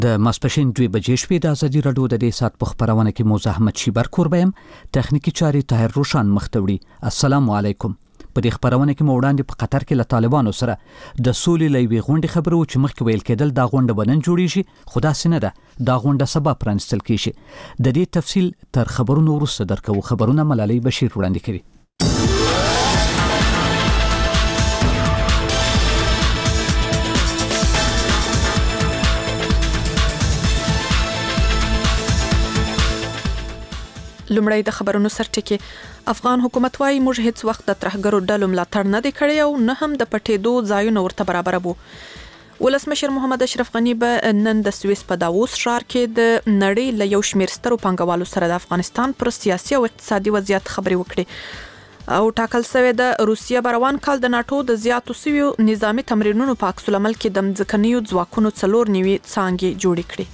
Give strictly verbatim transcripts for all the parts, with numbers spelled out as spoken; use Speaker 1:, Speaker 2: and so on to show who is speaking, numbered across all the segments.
Speaker 1: د ماسپښین دوی بجې شپې د ازادي راډیو د دې سات په خبرونه کې موزه احمد شیبر کوربم تخنیکی چاري طاهر روشان مختوړي. السلام علیکم. په دې خبرونه کې مو وړاندې په قطر کې له طالبانو سره د سولې لوي غونډې خبرو چې مخکې ویل کېدل دا غونډه بنن جوړیږي، خو دا سینه ده دا غونډه سبا پرانستل کیږي. د دې تفصیل تر خبرونو وروسته درکو. خبرونه ملالۍ بشیر وړاندې کوي.
Speaker 2: لومړی د خبرونو سرټکی. افغان حکومت وايي موږ هیڅ وخت د ترهګرو ډلو ملاتړ نه دی کړی او نه هم د پټېدو ځایونه ورته برابر وو. ولسمشر محمد اشرف غنی به نن د سویس په داووس ښار کې د نړۍ له یو شمېر سترو پانګوالو سره د افغانستان پر سیاسي او اقتصادي وضعیت خبرې وکړي او ټاکل شوی د روسیې بروان کال د ناتو د زیاتو سویو نظامی تمرینونو په عکس العمل کې د ځمکنیو ځواکونو څلور نیوي څانګې جوړې کړې.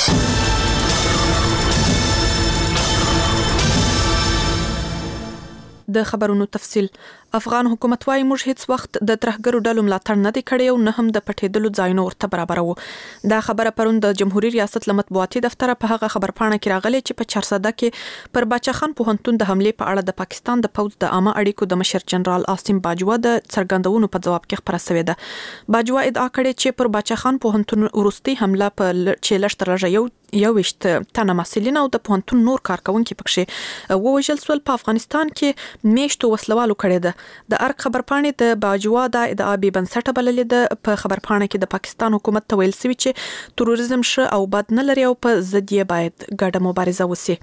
Speaker 2: د خبرونو تفصیل. افغان حکومت وايي موږ هیڅ وخت د ترهګرو ډلو ملاتړ نه دی کړی او نه هم د پټېدلو ځایونه ورته برابر وو. دا خبره پرون د جمهوریت ریاست لمطبوعاتي دفتر په هغه خبرپاڼه کې راغلي چې په چارسده کې پر باچا خان پوهنتون د حمله په اړه د پاکستان د پوځ د عامه اړیکو د مشر جنرال عاصم باجوا د څرګندونو په جواب کې خبره شوې ده. باجوا ادعا کړې چې پر باچا خان پوهنتون ورستي حمله په چیلشت راځي یو یوشت تنه مسلین او د پوهنتون نور کارکونکو پکښې ووژل سول. په افغانستان کې میشتو وسلوالو کړي ده. د ارګ خبرپاڼې د باجوا د ادعا به بنسټه بللې ده. په خبرپاڼه کې د پاکستان حکومت ته ویل شوی چې تروریزم ش او بد نه لري او په ضد یې باید ګډه مبارزه وشي.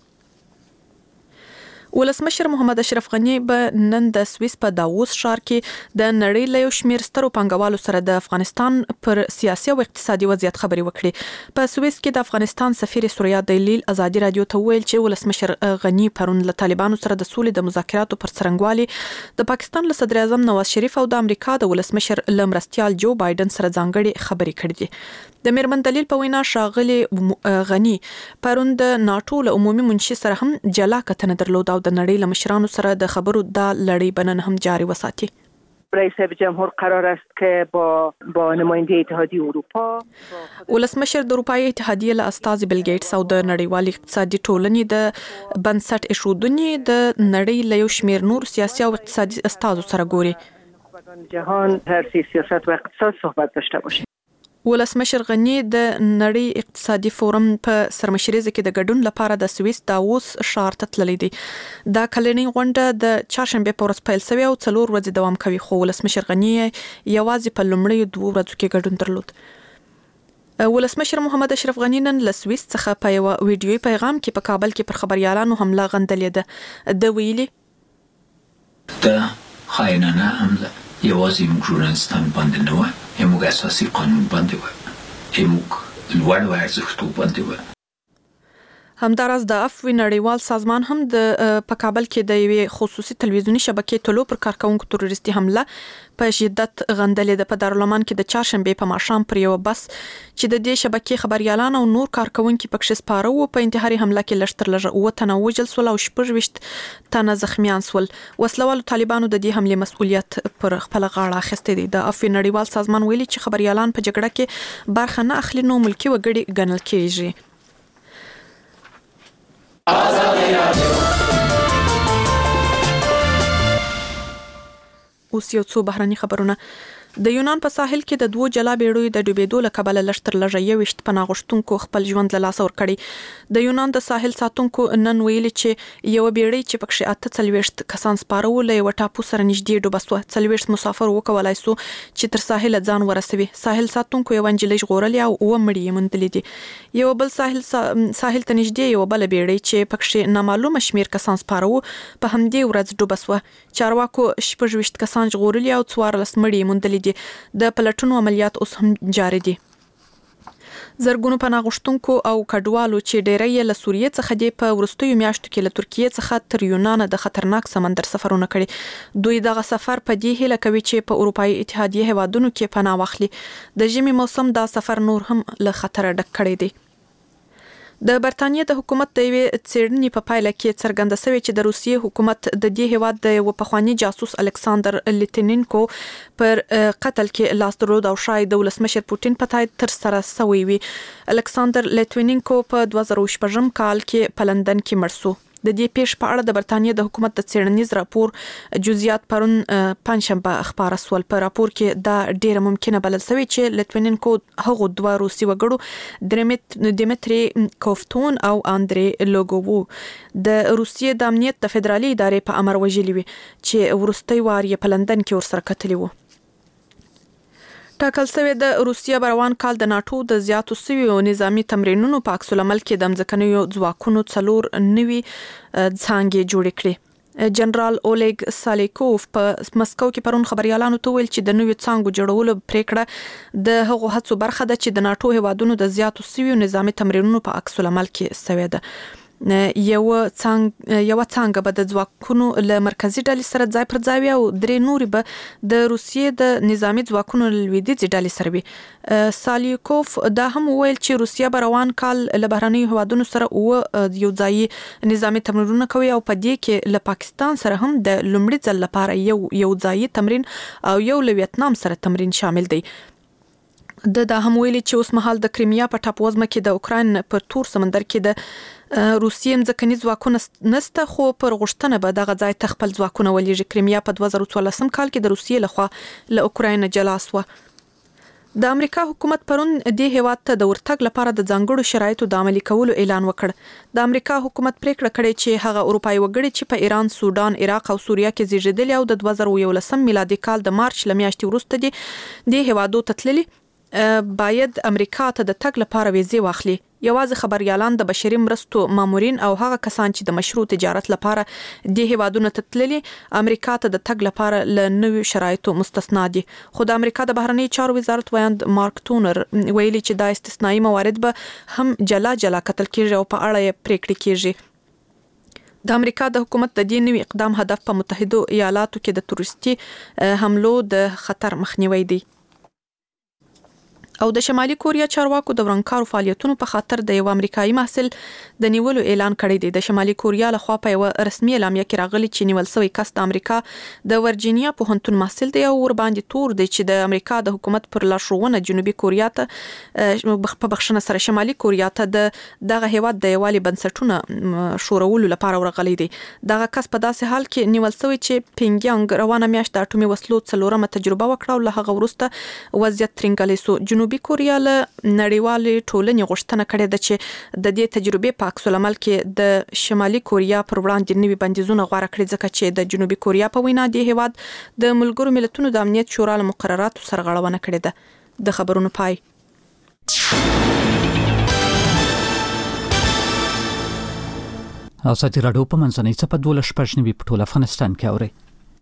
Speaker 2: ولسمشر محمد اشرف غنی به نن د سویس په داووس ښار کې د نړۍ له یو شمېر سترو پانګوالو سره د افغانستان پر سیاسي او اقتصادي وضعیت خبرې وکړي. په سویس کې د افغانستان سفیر سوریا دلیل ازادي رادیو ته ویل چې ولسمشر غنی پرون له طالبانو سره د سولې د مذاکراتو پر څرنګوالي د پاکستان له صدر اعظم نواز شریف او د امریکا د ولسمشر لمرستیال جو بایدن سره ځانګړي خبرې کړې دي. د میرمن دلیل په وینا ښاغلي غنی پرون د ناتو له عمومي منشي سره هم جلا کتنه درلوده او د نړۍ له مشرانو سره د خبرو د لړۍ بنن هم جاري وساتي.
Speaker 3: رئیس جمهور قرار است که با با نماینده اتحادیه اروپا
Speaker 2: ولسمشر د اروپای اتحادیه له استاذ بیل گیټس او د نړیوال اقتصادي ټولنې د بنسټ ایښودنې د نړۍ له یو شمېر نور سیاسي او اقتصادي استازو سره ګوري.
Speaker 3: جهان هر سیاست و اقتصاد صحبت داشته باشه.
Speaker 2: ولسمشر غنی د نړۍ اقتصادي فورم په سرمشریزه کې د ګډون لپاره د سویس داووس ښار ته تللی دی. دا کلنۍ غونډه د چهارشنبه په ورځ پیل شوې او څلور ورځې دوام کوي، خو ولسمشر غنی یوازې په لومړیو دوه ورځو کې ګډون درلود. ولسمشر محمد اشرف غنی نن له سویس څخه په یو ویډیوي پیغام کې په کابل کې پر خبريالانو حمله غندلې ده. د ویلي
Speaker 4: د خاینانه حمله یوازې موږ ژورنالیستان باندې نه وای، موږ اساسي قانون باندې وای، موږ لوړ ارزښتونه باندې وای.
Speaker 2: همداراز د افوی نړیوال سازمان هم د په کابل کې د یوې خصوصي تلویزیونی شبکې ټولو پر کارکونکو تروریستي حمله په شدت غندلې ده. په دارالمان کې د چهارشنبه په ماښام پر یو بس چې د دې شبکې خبريالان او نور کارکونکو پکښ سپاره وو په انتحاري حمله کې لشتر لږ او تنه وژل سول او شپږ تنه زخمیان سول. وسلوالو طالبانو د دې حمله مسؤلیت پر خپل غاړه اخیسته دي. د افوی نړیوال سازمان ویلي چې خبريالان په جګړه کې برخه نه اخلي نو ملکی وګړي ګڼل کېږي. اوس یو څو بهرني خبرونه. د یونان په ساحل کې د دوه جلا بیړیو د ډوبېدو له کبله لشتر لږه یوشت پناه غوښتونکو خپل ژوند له لاسه ورکړي. د یونان د ساحل ساتونکو نن ویلي چې یو بیړۍ چې پکښې اته څلوېښت کسان سپاره وو له یوه ټاپو سره نږدې ډوبه سوه. څلوېښت مسافر وکولای سو چې تر ساحله ځان ورسوي. ساحل ساتونکو یوه نجلۍ ژغورلې او اووه مړي یې موندلي دي. یو بل ساحل سا... ساحل ته نږدې یوه بله بیړۍ چې پکښې نامعلومه شمېر کسان سپاره وو په همدې ورځ ډوبه سوه. چارواکو شپږویشت کسان ژغورلي او څوارلس مړي یې موندلي دي. د پلټونو عملیات اوس هم جاري دي. زرګونو پناه غوښتونکو او کډوالو چې ډېری یې له سوریې څخه دی په وروستیو میاشتو کې له ترکیې څخه تر یونان د خطرناک سمندر سفرونه کړي. دوی دغه سفر په دې هیله کوي چې په اروپایي اتحادیه هیوادونو کې پناه واخلي. د ژمي موسم دا سفر نور هم له خطر ډک کړی دی. د برتانیې د حکومت د یوې څېړنې په پایله کې څرګنده شوې چې د روسیې حکومت د دې هیواد د یو پخوانی جاسوس الکساندر لیتنینکو پر قتل کې لاس درلود او شاید د ولسمشر پوتین په تایید تر سره شوی وي. الکساندر لیتنینکو په دوه زره شپږم کال کې په لندن کې مړ شو. د دې پیښ په اړه د برتانیې د حکومت د څېړنیز راپور جزئیات پرون پنځشنبه خبره سول. په راپور کې دا ډیره ممکنه بلل شوی چې لیتوینینکو هغه دوه روسي وګړو دیمتری کوفتون او اندری لوګوو د روسیې د امنیت د فدرالي ادارې په امر وژلي وي چې ورستۍ وار یې په لندن کې ورسره کتلی وو. ټاکل شوی د روسیې بروان کال د ناتو د زیاتو سویو نظامی تمرینونو په عکس العمل کې د ځمکنیو ځواکونو څلور نوي څانګې جوړې کړې. جنرال اولګ سالیکوف په مسکو کې پرون خبريالانو ته ویل چې د نوي څانګو جوړولو پریکړه د هغو هڅو برخه ده چې د ناتو هیوادونو د زیاتو سویو نظامی تمرینونو په عکس العمل کې شوی ده. یو څنګه یو څنګه به د ځواکونو له مرکزی ډلې سره ځای پر ځای او درې نوري به د روسیې د نظامی ځواکونو لویدیځ ډلې سره وي. سالیکوف دا هم ویل چې روسیه بروان کال له بهرنۍ هوادونو سره او یو ځای نظامی تمرینونه کوي او په دې کې له پاکستان سره هم د لومړي ځل لپاره یو یو ځای تمرین او یو له ویتنام سره تمرین شامل دی. د دا هم ویلي چې اوس مهال د کریمیا په ټاپووزمه کې د اوکراین په تور سمندر کې د روسیې ځمکني ځواکونه نسته خو پر غوښتنه به دغه ځای ته خپل ځواکونه ولېږي. کریمیا په دوه زره څوارلسم کال کې د روسیې لخوا له اوکراین جلا شوه. د امریکا حکومت پرون د هیواد ته د ورتګ لپاره د ځانګړو شرایطو د عملي کولو اعلان وکړ. د امریکا حکومت پریکړه کړې چې هغه اروپایي وګړي چې په ایران، سودان، عراق او سوریه کې زیږیدلي او د دوه زره یولسم میلادي کال د مارچ ل میاشتې وروسته دي د هیوادو ته تللي باید امریکا ته د تګ لپاره ویزې واخلي. یوازې خبريالان، د بشري مرستو مامورین او هغه کسان چې د مشروع تجارت لپاره د هیوادونو ته تللي امریکا ته د تګ لپاره له نویو شرایطو مستثنا دي. خو د امریکا د بهرنی چارو وزارت ویاند مارک تونر ویلي چې دا استثنایی موارد به هم جلا جلا کتل کیږي او په اړه یې پریکړې کیږي. د امریکا د حکومت د دې نوي اقدام هدف په متحده ایالاتو کې د تروریستي حملو د خطر مخنیوي دی. او د شمالي کوریا چارواکو د ورانکارو فعالیتونو په خاطر د یو امریکایي محصل د نیولو اعلان کړی دی. د شمالي کوریا لخوا په یو رسمي اعلامیه کې راغلي چې نیول شوی کس د امریکا د ورجینیا پوهنتون محصل دی او ور باندې تور دی چې د امریکا د حکومت پر لارښوونه جنوبي کوریا ته په بخښنه سره شمالي کوریا ته د دغه هیواد د یوالي بنسټونه شورولو لپاره ورغلی دی. دغه کس په داسې حال کې نیول شوی چې پینګیانګ روانه میاشت د اټومي وسلو څلورمه تجربه وکړه او له هغه وروسته وضعیت ترنګلی سو. جنوبي کوریا له نړیوالې ټولنې غوښتنه کړې ده چې د دې تجربې په عکس العمل کې د شمالي کوریا پر وړاندې نوي بندیزونه غوړه کړي ځکه چې د جنوبي کوریا په وینا د هیواد د ملګرو ملتونو د امنیت شورا له مقرراتو سره غړونه کړې ده. د خبرونو پای.
Speaker 1: ازادي راډیو په منځنۍ څپه دولس شپږ نوي په ټول افغانستان کې اوري.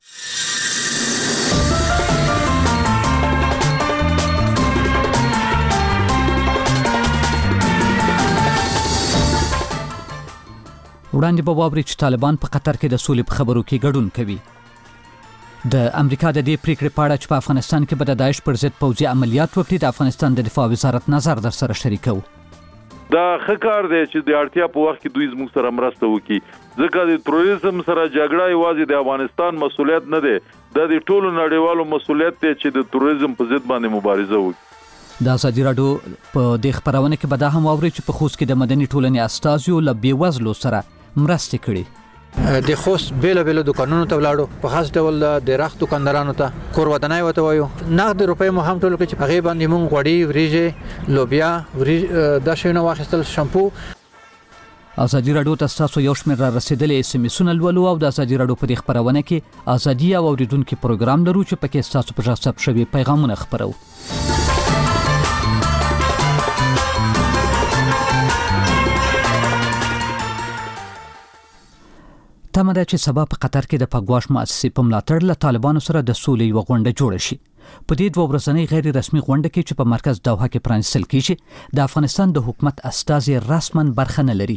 Speaker 1: وړاندې به واوري چې طالبان په قطر کې د سولې په خبرو کې ګډون کوي. د امریکا د دې پریکړې په اړه چې په افغانستان کې به د داعش پر ضد پوځي عملیات وکړي د افغانستان د دفاع وزارت نظر در سره شریکو.
Speaker 5: دا خکار دی چې د اړتیا په وخت کې دوی زموږ سره مرسته وکړي ځکه د تروریزم سره جګړه یوازې د افغانستان مسولیت نه دی، دا د ټولو نړیوالو مسولیت دی چې د تروریزم په ضد باندې مبارزه وکړي.
Speaker 1: د ازادي راډیو په دې خبرونه کې به دا هم واوري چې په خوست کې د مدني ټولنې استازیو له بیوزلو سره مرسته کړي.
Speaker 6: د خوست بیل بیل دکانونو ته ولاړو، په خاص ډول د رخت دکاندارانو ته کور ودانای وته وایو نقد روپۍ مو هم ټول کې چې هغه باندې مونږ غوړي، وریجې، لوبیا، وریجې د شینو واخیستل، شامپو.
Speaker 1: ازادي راډیو ته تاسو یو شمېر را رسیدلې اس ام اسونه لولو او د ازادي راډیو په دې خبرونه کې ازادي او اوریدونکو پروګرام لرو چې پکې تاسو په ځاب شوي پیغامونه خبرو. تمه ده چې سبا په قطر کې د پګواش مؤسسې په ملاتړ له طالبانو سره د سولې یو غونډه جوړه شي. په دې دوه ورځنۍ غیر رسمي غونډه کې چې په مرکز دوحه کې پرانیستل کیږي د افغانستان د حکومت استازي رسمن برخه نه لري.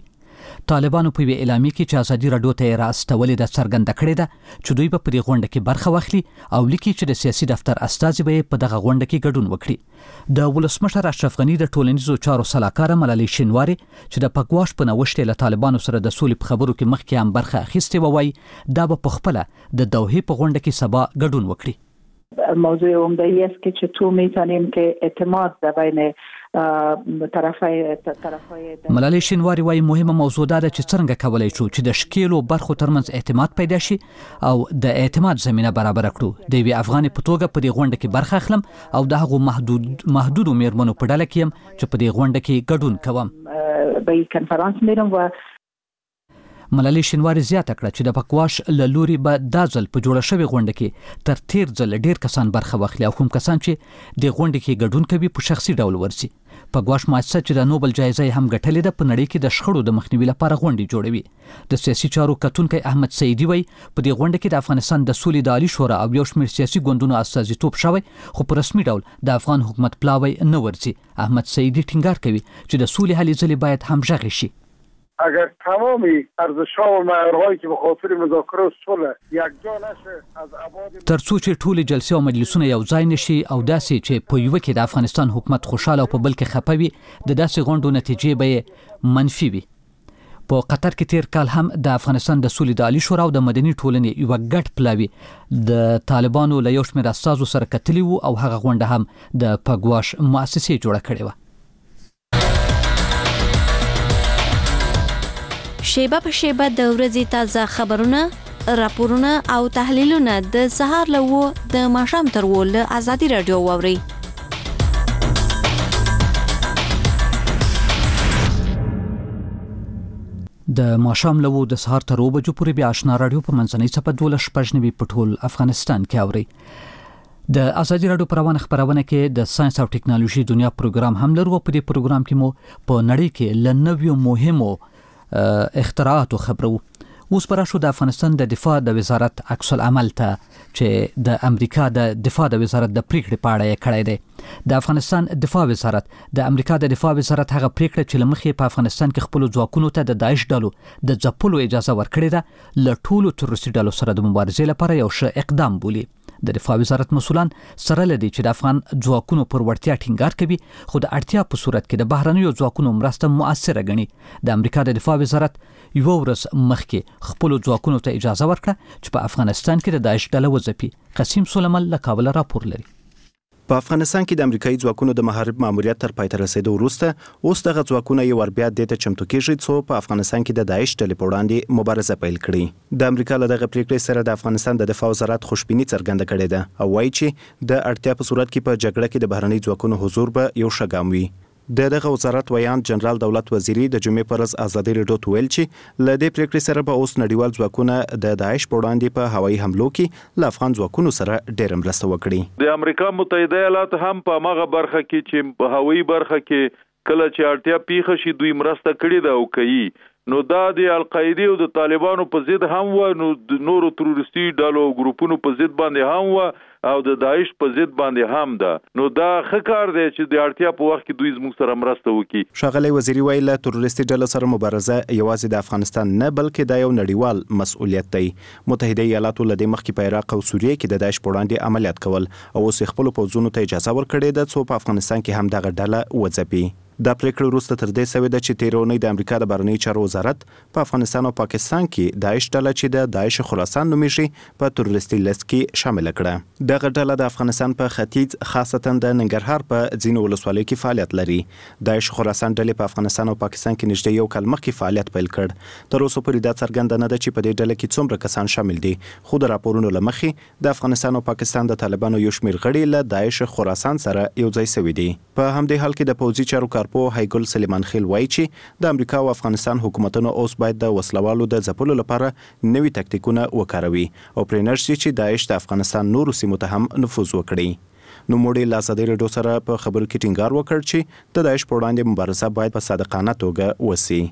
Speaker 1: طالبانو په وی اعلامیه کې چې ازادي رادیو ته راستولې د څرګنده کړې ده چې دوی په پرې غونډه کې برخه واخلي او لیکي چې د سیاسي دفتر استازي به په دغه غونډه کې ګډون وکړي. د ولسمشر اشرف غنی د ټولنیزو چارو سلاکار ملالۍ شینواری چې د پګواش په نوښت له طالبانو سره د سولې په خبرو کې مخکې هم برخه اخیستې وای دا به په خپل د دوحې په غونډه کې سبا ګډون وکړي.
Speaker 3: موضوع عمده است که چطور میتونیم که اعتماد در بین طرفای طرفای
Speaker 1: ملالۍ شینواری وايي مهمه موضوع ده چې څنګه کولای شو چې د شکیلو برخو ترمنځ اعتماد پیدا شي او د اعتماد زمينه برابر کړو. د وی افغان په توګه په دې غونډه کې برخه اخلم او د هغو محدود محدود میرمنو په ډله کې يم چې په دې غونډه کې ګډون کوم.
Speaker 3: به کنفرانس میرم و
Speaker 1: ملالۍ شینواری زیاته کړه چې د پکواش له لوري به دا ځل په جوړه شوې غونډه کې تر تیر ځل ډیر کسان برخه واخلي او کوم کسان چې د غونډې کې ګډون کوي په شخصي ډول ورسي. پګواش مؤسسه چې د نوبل جایزه هم ګټلې ده په نړۍ کې د شخړو د مخنیوي لپاره غونډې جوړوي. د سیاسي چارو کتونکي احمد سعیدی وایي په دې غونډه کې د افغانستان د سولې د عالی شورا او یو شمېر سیاسي ګوندونو استازیتوب شوی خو په رسمي ډول د افغان حکومت پلاوی نه ورځي. احمد سعیدی ټینګار کوي چې د سولې هلې ځلې باید همغږي شي.
Speaker 7: اگر تمامی ارزش‌ها و معیارهایی که به خاطر مذاکره صلح یکجا نشه از ابعاد
Speaker 1: ترڅو چې ټول جلسې او مجلسونه یو ځای نشي او داسې چې په یو کې د افغانستان حکومت خوشاله او په بل کې خپه وي د داسې غونډو نتیجې به منفي وي. په قطر کې تیر کال هم د افغانستان د سولې د عالی شورا او د مدني ټولنې یو ګډ پلاوی د طالبانو له یو شمېر استازو سره کتلی وو او هغه غونډه هم د پګواش مؤسسې جوړه کړې وه.
Speaker 8: شیبه په شیبه د ورځې تازه خبرونه، راپورونه او تحلیلونه د سهار له و د ماښام تر و له ازادي رادیو واورئ.
Speaker 1: د ماښام له و د سهار تر و بجو پورې بیا آشنا رادیو په منځنۍ صفحه دولس شپږ نوي په ټول افغانستان کې اورئ. د ازادي رادیو پروانه خبرونه کې د ساينس او ټکنالوژي دنیا پروګرام هم لرو. په دې پروګرام کې مو په نړۍ کې ل نویو مهمو اختراعات خبرو. اوس پر شو د افغانستان د دفاع د وزارت عکس العمل ته چې د امریکا د دفاع د وزارت د پریکړې په اړه یې کړی دی. د افغانستان دفاع وزارت د امریکا د دفاع وزارت هغه پریکړه چې لمخې په افغانستان کې خپل ځواکونو ته د داعش ډلو د ځپلو اجازه ورکړې ده له ټولو تروریستي ډلو سره د مبارزې لپاره یو ښه اقدام بولي. د دفاع وزارت مسؤلان سره لدی چې د افغان ځواکونو پر وړتیا ټینګار کوي خو د اړتیا په صورت کې د بهرنیو ځواکونو مرسته مؤثره ګڼي. د امریکا د دفاع وزارت یو ورځ مخکې خپل ځواکونو ته اجازه ورکړه چې په افغانستان کې د داعش ډله وځپي. قسیم سلیمان له کابل راپور لري.
Speaker 9: په افغانستان کې د امریکایي ځواکونو د محارب ماموریت تر پای ته رسیدو وروسته اوس دغه ځواکونه یو ور بیا د ته چمتو کېږي څو په افغانستان کې د داعش ډلې په وړاندې مبارزه پیل کړي. د امریکا له دغه پریکړې سره د افغانستان د دفاع وزارت خوشبیني څرګنده کړې ده او وایي چې د اړتیا په صورت کې په جګړه کې د بهرني ځواکونو حضور به یو ښه ګام وي. د دغه وزارت ویان جنرال دولت وزیری د جمعې پر ورځ ازادي رادیو ته ویل چې له دې پریکړې سره به اوس نړیوال ځواکونه د داعش په وړاندې په هوایي حملو کې له افغان ځواکونو سره ډېر مرسته وکړي.
Speaker 5: د امریکا متحده ایالات هم په هغه برخه کې چې په هوایي برخه کې کله چې اړتیا پیښه شي دوی مرسته کړې ده او کوي. نو دا د القاعده او د طالبانو په ضد هم و نو د نورو تروریستي ډلو او ګروپونو په ضد باندې هم و او د داعش په ضد باندې هم ده. نو دا ښه کار دی چې د اړتیا په وخت کې دوی زموږ سره مرسته وکړي.
Speaker 9: ښاغلی وزیري ویل له تروریستي ډلو سره مبارزه یوازې د افغانستان نه بلکې د یو نړیوال مسؤلیت دی. متحده ایالاتو له دې مخکې په عراق او سوریه کې د داعش په وړاندې عملیات کول او اوس خپل پوځونو ته اجازه ورکړې ده څو په افغانستان کې هم دغه ډله وځپي. دا پریکړه وروسته تر دې شوې ده چې تیر اونۍ د امریکا د بهرنیو چارو وزارت په افغانستان او پاکستان کې داعش ډله چې د داعش خراسان نومیږي په تروریستي لیست کې شامل کړه. دغه ډله د افغانستان په ختیځ خاصتا د ننګرهار په ځینو ولسوالیو کې فعالیت لري. داعش خراسان ډلې په افغانستان او پاکستان کې نږدې یو کال مخکې فعالیت پیل کړ. تر اوسه پورې دا څرګنده نه ده چې په دې ډله کې څومره کسان شامل دي خو د راپورونو له مخې د افغانستان او پاکستان د طالبانو یو شمېر غړي له داعش خراسان سره یو ځای شوي دي. په همدې حال کې د پوځي چارو کارپو هایګل سلیمان خیل وایي چې د امریکا او افغانستان حکومتونو اوس باید د وسلوالو د ځپلو لپاره نوي تکتیکونه وکاروي او پرې نشي چې داعش د افغانستان نورو سیمو ته هم نفوذ وکړي. نو موږ له ازادي رادیو سره په خبرو کې ټینګار وکړ چې د داعش په وړاندې مبارزه باید په صادقانه توګه وسی.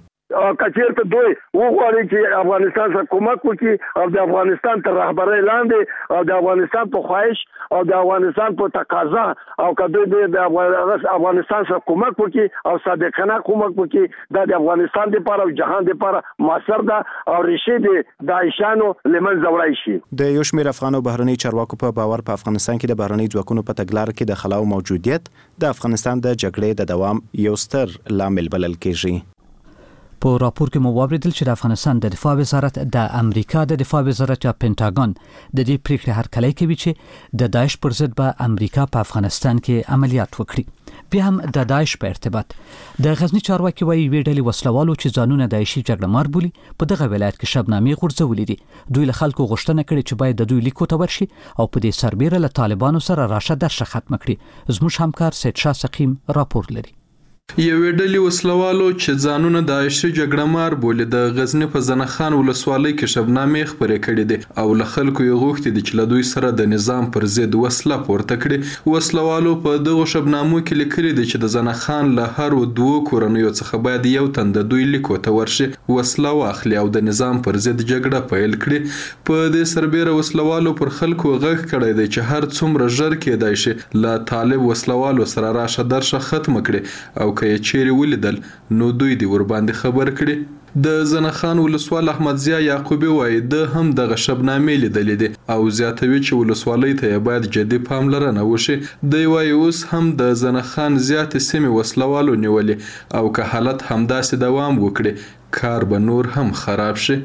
Speaker 7: کچیرته دوی وغواړي چې افغانستان سره کومک وکړي او د افغانستان تر رهبرۍ لاندې او د افغانستان په خواهش او د افغانستان په تقاضا او کدوې د افغانستان سره کومک وکړي او صادقانه کومک وکړي دا د افغانستان لپاره او جهان لپاره موثر ده او ریښې د داعشانو لمنځه وړای شي.
Speaker 9: د یو شمېر افغان او بهرني چارواکو په باور په افغانستان کې د بهرني ځواکونو په تګلارې کې د خلاو موجودیت د افغانستان د جګړې د دوام یو ستر لامل بلل کېږي.
Speaker 1: په راپور کې مو واوریدل چې د افغانستان د دفاع وزارت د امریکا د دفاع وزارت یا پینټاګون د دې پریکړې هرکلی کوي چې د داعش پر ضد به امریکا په افغانستان کې عملیات وکړي. بیا هم د داعش په ارتباط د غزنی چارواکي وایي وی ډلې وسلوالو چې ځانونه داعشي جګړه مار بولي په دغه ولایت کې شبنامې غورځولې دي. دوی له خلکو غوښتنه کړې چې باید د دوی لیکو ته ورشي او په دې سربیره له طالبانو سره راشه درشه ختم کړي. زموږ همکار سید شاه سقیم راپور لري.
Speaker 10: یوې ډلې وسلوالو چې ځانونه داعشي جګړه مار بولي د غزنی په زنخان ولسوالۍ کې شبنامې خپرې کړې دي او له خلکو یې غوښتي دي چې له دوی سره د نظام پر ضد وسله پورته کړي. وسلوالو په دغو شبنامو کې لیکلي دي چې د زنخان له هر دوو کورنیو څخه باید یو تن د دوی لیکو ته ورشي، وسله واخلي او د نظام پر ضد جګړه پیل کړي. په دې سربیره وسلوالو پر خلکو غږ کړی دی چې هر څومره ژر کېدای شي له طالب وسلوالو سره راشه درشه ختم کړي او که یې چیرې ولیدل نو دوی دې ورباندې خبر کړي. د زنخان ولسوال احمد ضیا یعقوبی وایي د هم دغه شبنامې لیدلې دي او زیاتوي چې ولسوالۍ ته باید جدي پاملرنه وشي. دی وایي اوس هم د زنخان زیاتې سیمې وسلوالو نیولې او که حالت همداسې دوام وکړي کار به نور هم خراب شي.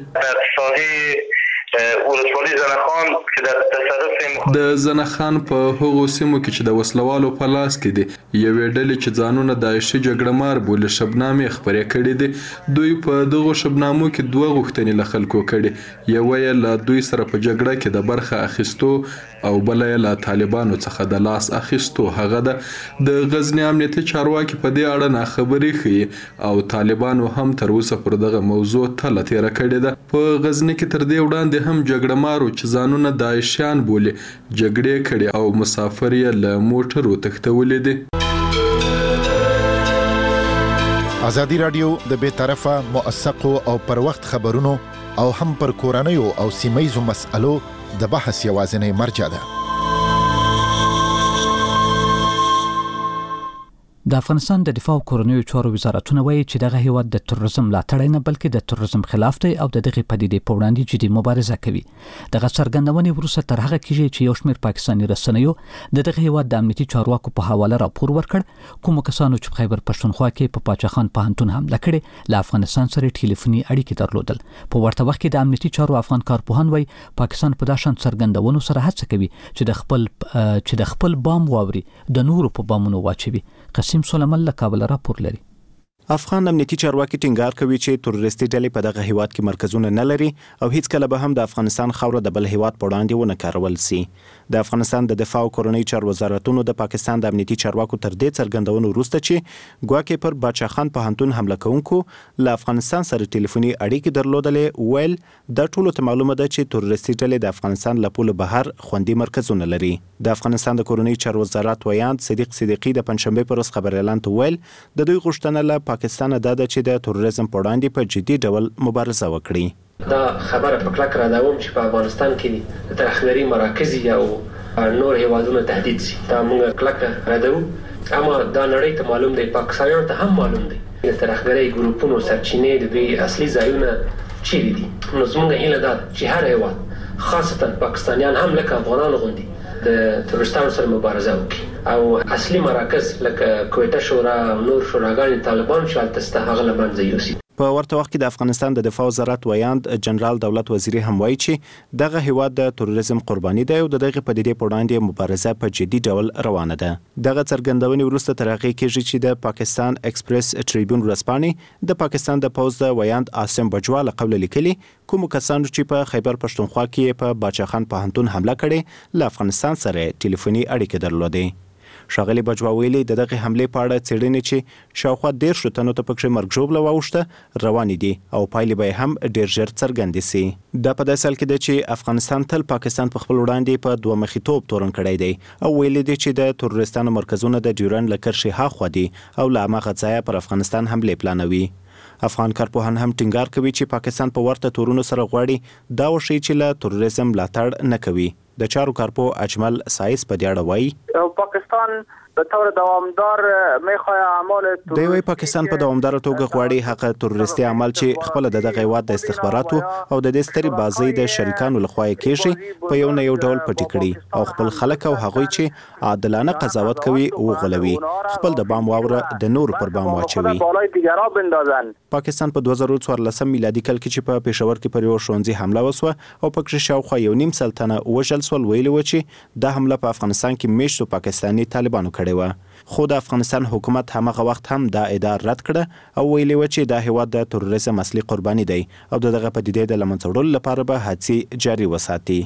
Speaker 11: ولسوالۍ زنخان چې د تصرف
Speaker 10: د زنخان په هغو سیمو کې چې د وسلوالو په لاس کې دي یوې ډلې چې ځانونه داعشي جګړه مار بولي شبنامې خپرې کړي دي. دوی په دغو شبنامو کې دوه غوښتنې له خلکو کړي، یوه یې له دوی سره په جګړه کې د برخه اخیستو او بله یې له طالبانو څخه د لاس اخیستو. هغه ده د غزنی امنیتي چارواکي په دې اړه ناخبري ښیي او طالبانو هم تر اوسه پر دغه موضوع تله تیره کړې ده. په غزنی کې تر دې وړاندې هم جګړه مارو چې ځانونه داعشیان بولي جګړې کړي او مسافر یې له موټرو تښتولي دي.
Speaker 12: ازادي راډیو د بې طرفه موثقو او پر وخت خبرونو او هم پر کورنیو او سیمه‌یزو مسألو د بحث یوازینی مرجع ده.
Speaker 1: د افغانستان د دفاع او کورنیو چارو وزارتونه وایي چې دغه هیواد د تروریزم ملاتړ نه بلکې د تروریزم خلاف دی او د دغه پدیدې په وړاندې جدي مبارزه کوي. دغه څرګندونې وروسته تر هغه کېږي چې یو شمېر پاکستاني رسنیو د دغه هیواد د امنیتي چارواکو په حواله راپور ورکړ. کوم کسانو چې په خیبر پښتونخوا کې په پاچا خان پوهنتون حمله کړې له افغانستان سره ټلیفوني اړیکې درلودل. په ورته وخت کې د امنیتي چارو افغان کارپوهان وایي پاکستان په داسې څرګندونو سره هڅه کوي چې د خپل چې د خپل بام واوري د نورو په بامونو واچوي. قسم سلیمان له کابل راپور لري.
Speaker 9: افغان امنیتي چارواکي ټینګار کوي چې تروریستي ډلې په دغه هیواد کې مرکزونه نه لري او هیڅ کله به هم د افغانستان خاوره د بل هیواد په وړاندې ونه کارول سي. د افغانستان د دفاع او کورنۍ چارو وزارتونو د پاکستان د امنیتي چارواکو تر دې څرګندونو وروسته چې ګواکې پر باچا خان پوهنتون حمله کوونکو له افغانستان سره ټلیفوني اړیکې درلودلې ویل د ټولو ته معلومه ده چې تروریستي ډلې د افغانستان له پولو بهر خوندي مرکزونه لري. د افغانستان د کورنۍ چارو وزارت ویاند صدیق صدیقي د پنځشنبه پر ورځ خبر اعلان ته ویل د دوی غوښتنه له پاکستان ده چې د تروریزم په وړاندې په جدي ډول مبارزه وکړي.
Speaker 13: دا خبره په کلک راځوم چې په افغانستان کې د ترهګرۍ مراکز او نور هیوادونه تهدید شي. دا موږ کلک راځو، اما دا نړۍ ته معلوم دی، پاکستانیانو ته هم معلوم دی د ترهګرۍ ګروپونو سرچینې د دوی اصلي ځایونه چیرې دي. نو زموږ هیله ده چې هر هیواد خاصتا پاکستانیان هم لکه افغانان غوندي د تروریستانو سره مبارزه وکړي او اصلي مراکز لکه کویټه شورا او نور شوراګانې طالبان چې هلته شته هغه له منځه یوسي.
Speaker 9: په ورته وخت کې د افغانستان د دفاع وزارت ویاند جنرال دولت وزیری هم وایي چې دغه هیواد د تروریزم قرباني دی او دغه پدیدې په وړاندې مبارزه په جدي ډول روانه ده. دغه څرګندونې وروسته تر هغه کېږي چې د پاکستان ایکسپریس ټریبیون ورځپاڼې د پاکستان د پوځ د ویاند عاصم بجوا له قبل لیکلي کوم کسانو چې په خیبر پښتونخوا کې په باچا خان پوهنتون حمله کړې له افغانستان سره ټلیفوني اړیکې درلودې. ښاغلي بجوا ویلي د دغه حملې په اړه څېړنې چې شاوخوا دېرشو تنو ته پکې مرګ ژوبله واوښته روانې دي او پایلې به هم ډېر ژر څرګندې سي. دا په داسې حال کې ده چې افغانستان تل پاکستان په خپل وړاندې په دوه مخیتوب تورن کړی دی او ویلي دي چې د تروریستانو مرکزونه د ډیورنډ له کرښې هاخوا دي او له هماغه ځایه پر افغانستان حملې پلانوي. افغان کارپوهان هم ټینګار کوي چې پاکستان په ورته تورونو سره غواړي دا وشي چې له تروریزم ملاتړ نه کوي. د چارو کارپو اجمل سایس په دې اړه وایي
Speaker 14: پاکستان به طور دوامدار میخواه اعمال
Speaker 9: د وی پاکستان په دوامدار توګه غواړي هغه تروریستي عمل چې خپل د دغه هیواد د استخباراتو او د دې ستري بازۍ د شریکانو لخوا کېږي په یو نه یو ډول پټی کړي او خپل خلک او هغوی چې عادلانه قضاوت کوي او غلوي خپل د بام واوره د نور پر بام واچوي. پاکستان په دوه زره څوارلس میلادي کال کې چې په پېښور کې پر یو ښوونځي حمله وسوه او په کې شاوخوا یو نیم سل تنه وژل سول، ویلي و چې دا حمله په افغانستان کې میشتو پاکستاني طالبانو کړې و. خو د افغانستان حکومت همغه وخت هم دا ادعا رد کړه او ویلي و چې دا هیواد د تروریزم اصلي قرباني دی او دغه پدیدې د لمنځه وړلو لپاره به هڅې جاري وساتي.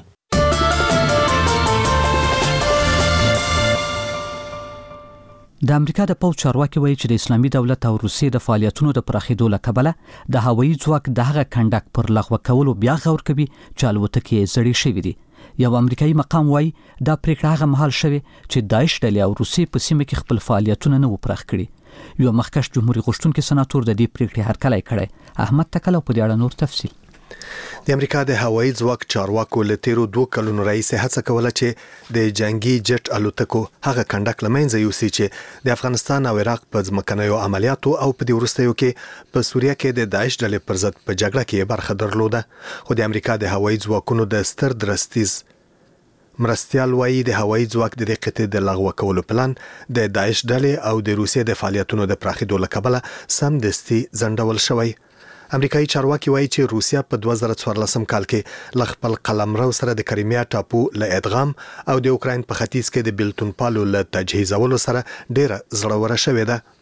Speaker 1: د امریکا د پوځ چارواکي وایي چې د اسلامي دولت او روسیې د فعالیتونو د پراخېدو له کبله د هوایي ځواک د هغه کنډک پر لغوه کولو بیا غور کوي چې الوتکې یې زړې شوي دي. یو امریکایي مقام وایي دا پریکړه هغه مهال شوې چې داعش ډلې او روسیې په سیمه کې خپل فعالیتونه نه و پراخ کړي. یو مخکښ جمهوریت غوښتونکي سناتور د دې پریکړې هرکلی کړی. احمد تکل په دې اړه نور تفصیل.
Speaker 15: د امریکا د هوایي ځواک چارواکو له تیرو دوه کلونو راهیسې هڅه کوله چې د جنگي جټ الوتکو هغه کنډک لمنځه یوسي چې د افغانستان او عراق په ځمکنیو عملیاتو او په دې وروستیو کې په سوریه کې د داعش ډلې پر ضد په جګړه کې برخه درلوده. خو د امریکا د هوایي ځواکونو د ستر درستیز مرستیال وایي د هوایي ځواک د دې قطعې د لغوه کولو پلان د داعش ډلې او د روسیې د فعالیتونو د پراخېدو له کبله سمدستي ځنډول شوی. امریکایي چارواکي وایي چې روسیا په دوه زره څوارلس کال کې ل خپل قلمرو سره د کریمیا ټاپو له ادغام او د اوکراین په ختیځ کې د بیلتون پالو له تجهیزولو سره ډیره زړوره شوې ده.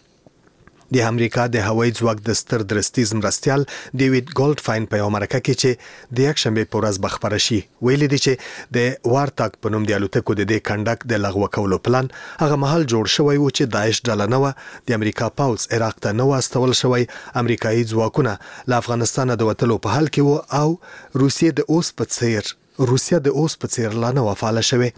Speaker 15: د امریکا د هوایي ځواک د ستر درستیز مرستیال ډیوډ ګولډفاین په یو مرکه کې چې د یک شنبه په ورځ بخبره شي ویلي دی چې د وارتاک په نوم د الوتکو د دې کنډک د لغوه کولو پلان هغه مهال جوړ شوی و چې داعش ډله نه و د امریکا پوځ عراق ته نه واستول شوی. امریکایي ځواکونه له افغانستان د وتلو په حال کې و او روسیې د اوس په څیر روسیا د اوس په څیر لا نه وفاله شوی.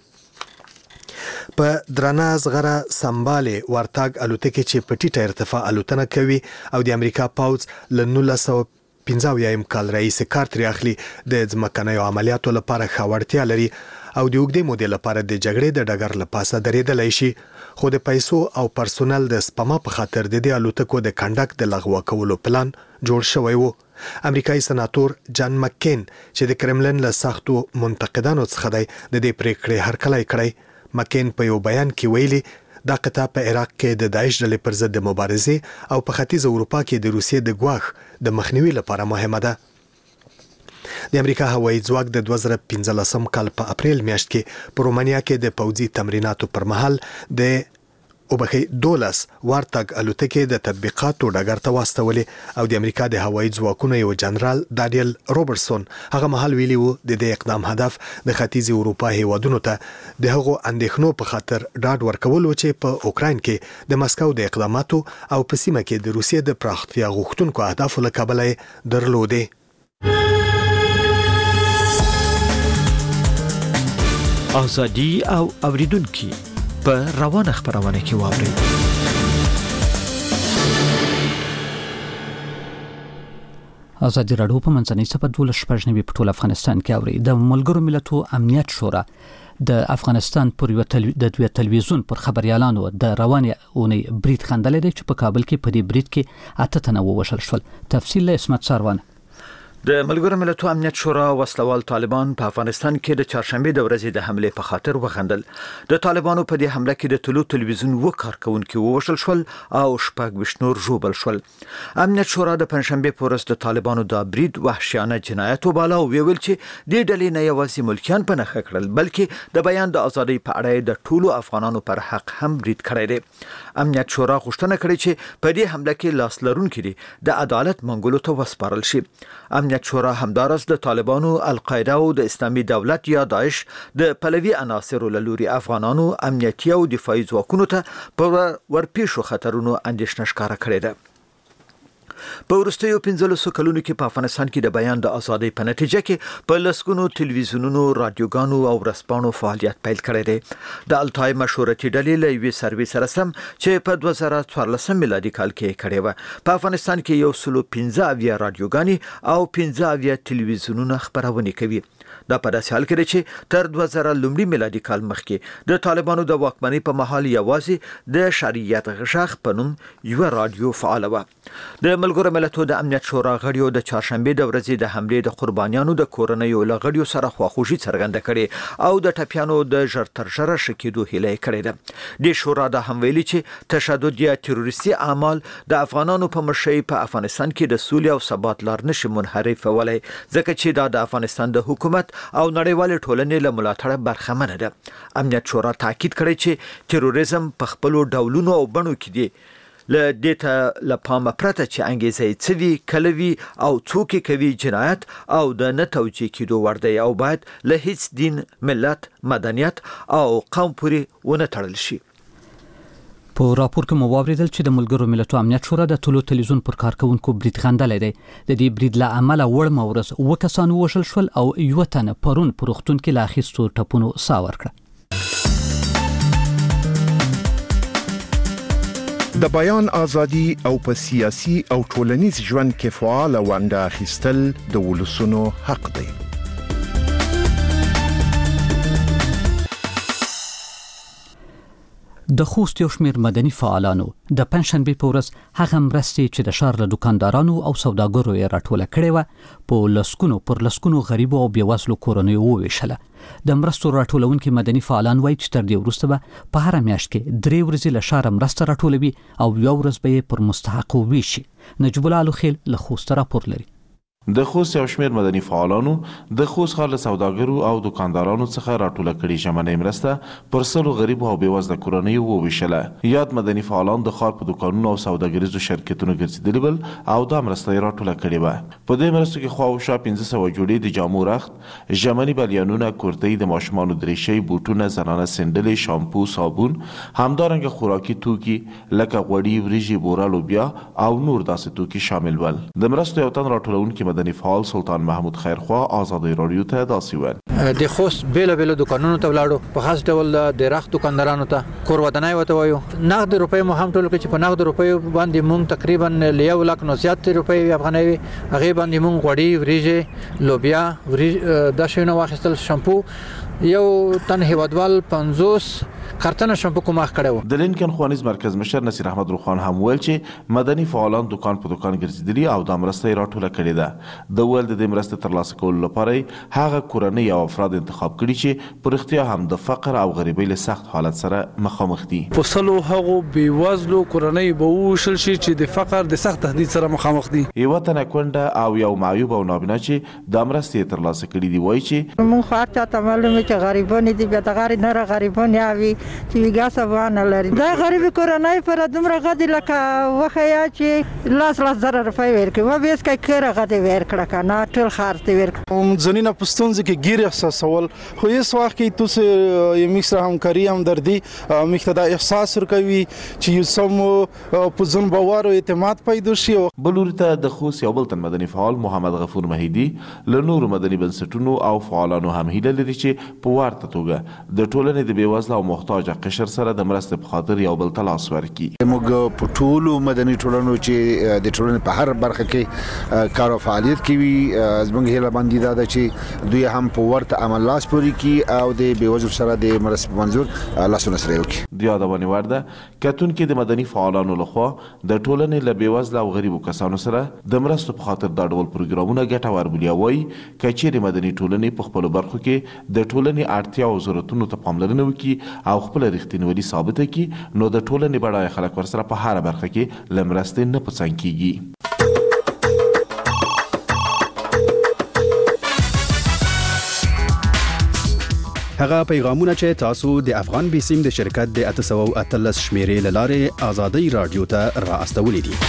Speaker 15: په درنه زغره سمباله ورتاګ الوتکې چې په ټیټه ارتفاع الوتنه کوي او د امریکا پوځ له نولس سوه پنځه اویایم کال راهیسې کار ترې اخلي د ځمکنیو عملیاتو لپاره ښه وړتیا لري او د اوږدې مودې لپاره د جګړې د ډګر له پاسه درېدلی شي. خو د پیسو او پرسونل د سپما په خاطر د دې الوتکو د کنډک د لغوه کولو پلان جوړ شوی و. امریکایي سناتور جان مکین چې د کرملن له سختو منتقدانو څخه دی د دې پریکړې هرکلی کړی. مکین په یو بیان کې ویلي دا قطعه په عراق کې د داعش ډلې پر ضد د مبارزې او په ختیځ اروپا کې د روسیې د ګواښ د مخنیوي لپاره مهمه ده. د امریکا هوایي ځواک د دوه زره پنځلسم کال په اپریل میاشت کې په رومانیا کې د پوځي تمریناتو پر مهال د وبخي دولس وارتاګ الوتکې د تطبیقاتو ډګر ته واستولې او د امریکا د هوایي ځواکونو یو جنرال دانیل روبرتسون هغه مهال ویلي وو د دې اقدام هدف د ختیځ اروپا هیوادونو ته د هغو اندېښنو په خاطر ډاډ ورکول و چې په اوکراین کې د مسکو د اقداماتو او په سیمه کې د روسیې د پراختیا غوښتونکو اهدافو له کبله درلودې.
Speaker 16: ازادي او اوریدونکو په روانه خبرونه کې واوري.
Speaker 1: ازادي راډیو په منځنۍ صفحه دولس شپږ نوي په ټول افغانستان کې اوري. د ملګرو ملتو امنیت شورا د افغانستان پر یو تل... د دوی تلویزیون پر خبريالانو د روانې اونۍ بریټ خندلې دی چې په کابل کې په دې بریټ کې اته تنه ووژل شول. تفصیل له اسمت ساروان.
Speaker 17: د ملګرو ملتونو امنیت شورا وسلوال طالبان په افغانستان کې د چهارشنبه د ورځې د حمله په خاطر وخندل. د طالبانو په دې حمله کې د ټلو تلویزیون و کارکونکو ووژل شول او شپږ وشنور ژوبل شول. امنیت شورا د پنځشنبه په ورځ د طالبانو د برید وحشیانه جنایت وباله او ویل چې د ډلې نه یوازې ملکیان په نخښه کړل بلکې د بیان د ازادۍ په اړه د ټولو افغانانو پر حق هم برید کړی دی. امنیت شورا غوښتنه کړې چې په دې حمله کې لاس لرونکي دي د عدالت منګولو ته وسپارل شي. امنیت شورا همدارس د طالبانو القاعده او د اسلامي دولت یا داعش د پلوي عناصرو له لوري افغانانو امنیتي او دفاعي ځواکونو ته په ورپېښو خطرونو اندېښنه ښکاره کړې ده. په وروستیو پنځلسو کلونو کې په افغانستان کې د بیان د ازادۍ په نتیجه کې په لسګونو تلویزیونونو، رادیوګانو او ورځپاڼو فعالیت پیل کړی دی. د الټای مشورتي ډلې له یوې سروې سره سم چې په دوه زره څوارلسم میلادي کال کې کړې وه، په افغانستان کې یو سلو پنځه اویا رادیوګانې او پنځه اویا تلویزیونونه خپرونې کوي. دا په داسې حال کې دی چې تر دوه زره لومړي میلادي کال مخکې د طالبانو د واکمنۍ په مهال یوازې د شریعت غږ په نوم یوه رادیو فعاله وه. د ملګرو ملتونو د امنیت شورا غړیو د چهارشنبې د ورځې د حملې د قربانیانو د کورنیو له غړیو سره خواخوږي څرګنده کړې او د ټپیانو د ژر تر ژره ښه کېدو هیله یې کړې ده. د شورا دا هم ویلي چې تشدد یا تروریستي اعمال د افغانانو په مشرۍ په افغانستان کې د سولې او ثبات لار نشي منحرفولی، ځکه چې دا د افغانستان د حکومت او نړیوالې ټولنې له ملاتړه برخمنه ده. امنیت شورا تاکید کړی چې تروریزم په خپلو ډولونو او بڼو کې دی، له دې ته له پامه پرته چې انګیزه یې څه وي، کله وي او څوک یې کوي جنایت او د نه توجیه کېدو وړ دی او باید له هیڅ دین، ملت، مدنیت او قوم پورې ونه تړل شي.
Speaker 1: په راپور کې مو واوریدل چې د ملګرو ملتونو امنیت شورا د ټولو تلویزیون پر کارکونکو برید غندلی دی. د دې برید له امله وړمه ورځ اووه کسان ووژل شول او یوه تنه پرون په روغتون کې له اخیستو ټپونو ساه ورکړه.
Speaker 12: د بیان ازادي او په سیاسي او ټولنیز ژوند کې فعال ونډه اخیستل د ولسونو حق دی.
Speaker 1: د خوست یو شمېر مدني فعالانو د پنځشنبې په ورځ هغه مرستې چې د ښار له دوکاندارانو او سوداګرو یې راټوله کړې وه په لسګونو پر لسګونو غریبو او بېوزلو کورنیو وویشله. د مرستو راټولونکي مدني فعالان وایي چې تر دې وروسته به په هره میاشت کې درې ورځې له ښاره مرسته راټولوي او یوه ورځ به یې پر مستحقو ویشي. نجیب الله الوخیل له خوسته راپور لري.
Speaker 18: د خوست یو شمېر مدني فعالانو د خوست ښار له سوداګرو او دکاندارانو څخه راټوله کړې ژمنۍ مرسته پر سلو غریبو او بېوزله کورنیو وویشله. یاد مدني فعالان د ښار په دوکانونو او سوداګریزو شرکتونو ګرځېدلي ول او دا مرسته یې راټوله کړې وه. په دې مرستو کې خواوشا پنځه سوه جوړې د جامو رخت، ژمني بلیانونه، کورتۍ، د ماشومانو دریشۍ، بوټونه، زنانه سنډلې، شامپو، صابون، همدارنګه خوراکي توکي لکه غوړي، وریژې، بوره، لوبیا او نور داسې توکي شامل ول. د مرستو یو تن راټولونکي مدني فعال سلطان محمود خیرخوا آزادۍ رادیو ته داسې ویل.
Speaker 6: د خوست بیل بیل دکانونو ته ولاړو، په خاص ډول د رخت دکاندارانو ته کور ودانۍ وته وایو. نقد روپۍ مو هم ټول کې چې په نقد روپۍ باندې مونږ تقریبا له یو لک نو زیات روپۍ افغانۍ هغه باندې مونږ غوړي، وریژې، لوبیا، د شینو واخیستل، شامپو، یو تن هیوادوال پنځوس کارتنه شامپو کومه کړو.
Speaker 18: د لینکن خوانیز مرکز مشر نصیر احمد روخان هم ویل چې مدني فعالان دکان په دکان ګرځېدلي او د مرستې راټوله کړې ده. د ول د مرستې ترلاسه کولو لپاره هغه کورنۍ او افراد انتخاب کړي چې پر اختیار هم د فقر او غریبۍ له سخت حالت سره مخامخ دي.
Speaker 19: په سلو هغه بیوزلو کورنۍ به وشل شي چې د فقر د سخت تهدید سره مخامخ دي.
Speaker 18: یو تنه کونډه او یو معیوب او نابینا چې د مرستې ترلاسه کړي دي وایي چې
Speaker 20: مونږ خاطر ته معلومه چې غریبان دي، به غری نه غریبان یاوي چې ګاس افغان لري. دا غریب کورنۍ پر دومره غدي لکه وخیا چې لاس لاس زره روپۍ ورکړي و به اس کې کړه غدي ورکړه کنه ټول خارته ورکړه.
Speaker 21: زنینا پښتون ځکه ګیر احساسول خو یې سواخ کې توس یې مکسر همکاري هم دردي مقتدا احساس ورکوي چې یو سم په ځن باور او اعتماد پیدا شي.
Speaker 18: بلورته د خوست یو بل تن مدني فعال محمد غفور مهیدی له نور مدني بنسټونو او فعالانو هم هیله لري چې په ورته توګه د ټولنې د بیوزله او محتاج قشر سره د مرستې په خاطر یو بل ته لاس ورکړي.
Speaker 22: موږ په ټولو مدني ټولنو چې د ټولنې په هر برخه کې کار او فعالیت کوي زموږ هیله باندې دا ده چې دوی هم په ورته عمل لاس پورې کړي او د بیوزلو سره د مرستې په منظور لاسونه سره وکړي.
Speaker 18: د یادونه ورده کتونکو د مدني فعالانو لخوا د ټولنې له بیوزله او غریبو کسانو سره د مرستو په خاطر دا ډول پروګرامونه ګټور بولي. وایي کچېرې مدني ټولنې په خپل برخو کې د ټولنې اړتیا او ضرورتونو ته پاملرنه وکړي او خپل رښتینولي ثابته کړي نو د ټولنې بډای خلک ورسره په هر برخه کې له مرستې نه پڅنګ کیږي.
Speaker 23: هغه پیغامونه چې تاسو د افغان بیسیم د شرکت د اته سوه او اتلس شمیرې لاره آزادۍ رادیو ته را استولې دي.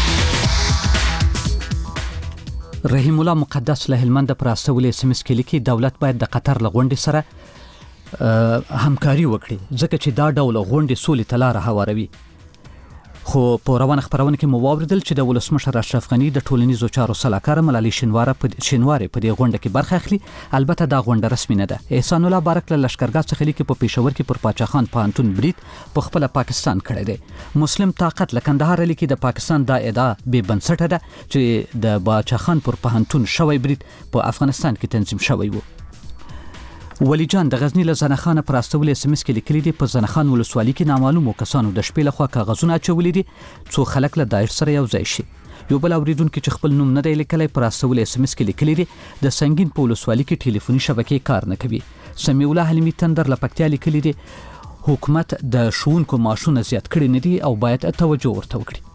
Speaker 1: رحیم الله مقدس له هلمند پر استولې سیمس کې لیکي دولت باید د قطر لغونډې سره همکاري وکړي ځکه چې دا ډول غونډې سولې ته لاره هواروي. خو په روانه خبرونه کې مو واوریدل چې د ولسمشر اشرف غنی د ټولنیزو چارو سلاکار ملالي شینواره په شینواره په دې غونډه کې برخه اخلي. البته دا غونډه رسمي نه ده. احسان الله بارک له لشکرګاه څخه لیکي په پېښور کې پر پاچا خان پانتون برید په خپل پاکستان کړی دی. مسلم طاقت له کندهار لیکي د پاکستان دا ادعا بې بنسټه ده چې د پاچا خان پر پانتون شوی برید په افغانستان کې تنظیم شوی و. ولی جان د غزنی له زنخانه پر استول اس ام اس کې لیکلي دي په زنخان ولسوالۍ کې نامعلومو کسانو د شپې لخوا کاغذونه اچولي دي څو خلک له داعش سره یو ځای شي. یو بل اوریدونکو چې خپل نوم نه دی لیکلی پر استول اس ام اس کې لیکلي دي د سنگین په ولسوالۍ کې ټلیفوني شبکې کار نه کوي. سمیع الله حلیمی تندر له پکتیا لیکلي دي حکومت د شونکو معاشونه زیات کړي نه دي او باید توجه ورته وکړي.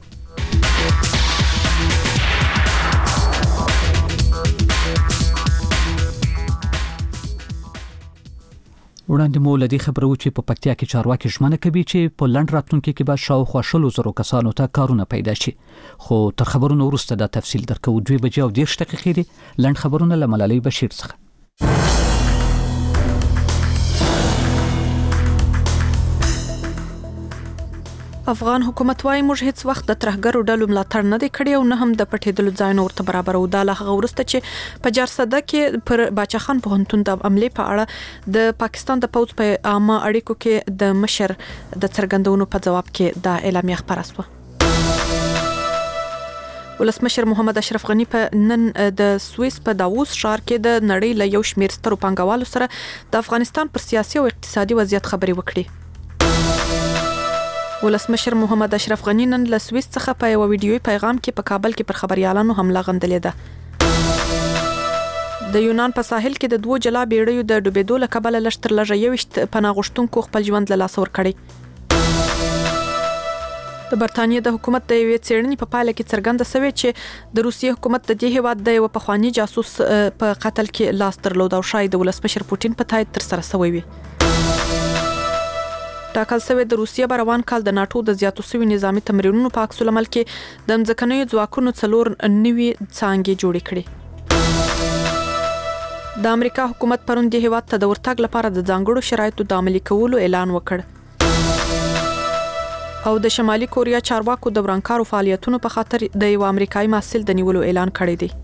Speaker 1: وړاندې مو لدی خبرو چې په پکتیا کې چارواکي ژمنه کوي چې په لند راتلونکي کې به شاوخوا شلو زرو کسانو ته کارونه پیدا شي. خو تر خبرونو وروسته دا تفصیل درکو. دوی بجې او دېرش دقیقې دي. لند خبرونه له ملالۍ بشیر څخه.
Speaker 2: افغان حکومت وايي موږ هیڅ وخت د ترهګرو ډلو ملاتړ نه دی کړی او نه هم د پټېدلو ځایونو ورته برابرو. دا له هغه وروسته چې په جارسده کې پر باچا خان پوهنتون د حملې په اړه د پاکستان د پوځ په عامه اړیکو کې د مشر د څرګندونو په جواب کې دا اعلامیه خپره شوه. ولسمشر محمد اشرف غنی په نن د سوئیس په داووس ښار کې د نړۍ له یو شمېر سترو پانګوالو سره د افغانستان پر سیاسي او اقتصادي وضعیت خبرې وکړي. ولسمشر محمد اشرف غنی نن له سوئیس څخه په یو ویډیوي پیغام کې په کابل کې پر خبريالانو حمله غندلې ده. د یونان په ساحل کې د دوه جلا بیړیو د ډوبېدو له کبله لشتر لږه یوشت پناه غوښتونکو خپل ژوند له لاسه ورکړی. د برتانیې د حکومت د یوې څېړنې په پایله کې څرګنده شوې چې د روسیې حکومت د دې هېواد د یو پخواني جاسوس په قتل کې لاس درلود او شاید د ولسمشر پوتین په تایید ترسره شوی وي. ټاکل شوی د روسیې به روان کال د ناټو د زیاتو شوي نظامي تمرینونو په عکس العمل کې د ځمکنیو ځواکونو څلور نوي څانګې جوړې کړې. د امریکا حکومت پرون د هېواد ته د ورتګ لپاره د ځانګړو شرایطو د عملي کولو اعلان وکړ. او د شمالي کوریا چارواکو د ورانکارو فعالیتونو په خاطر د یو امریکایي محصل د نیولو اعلان کړی دی.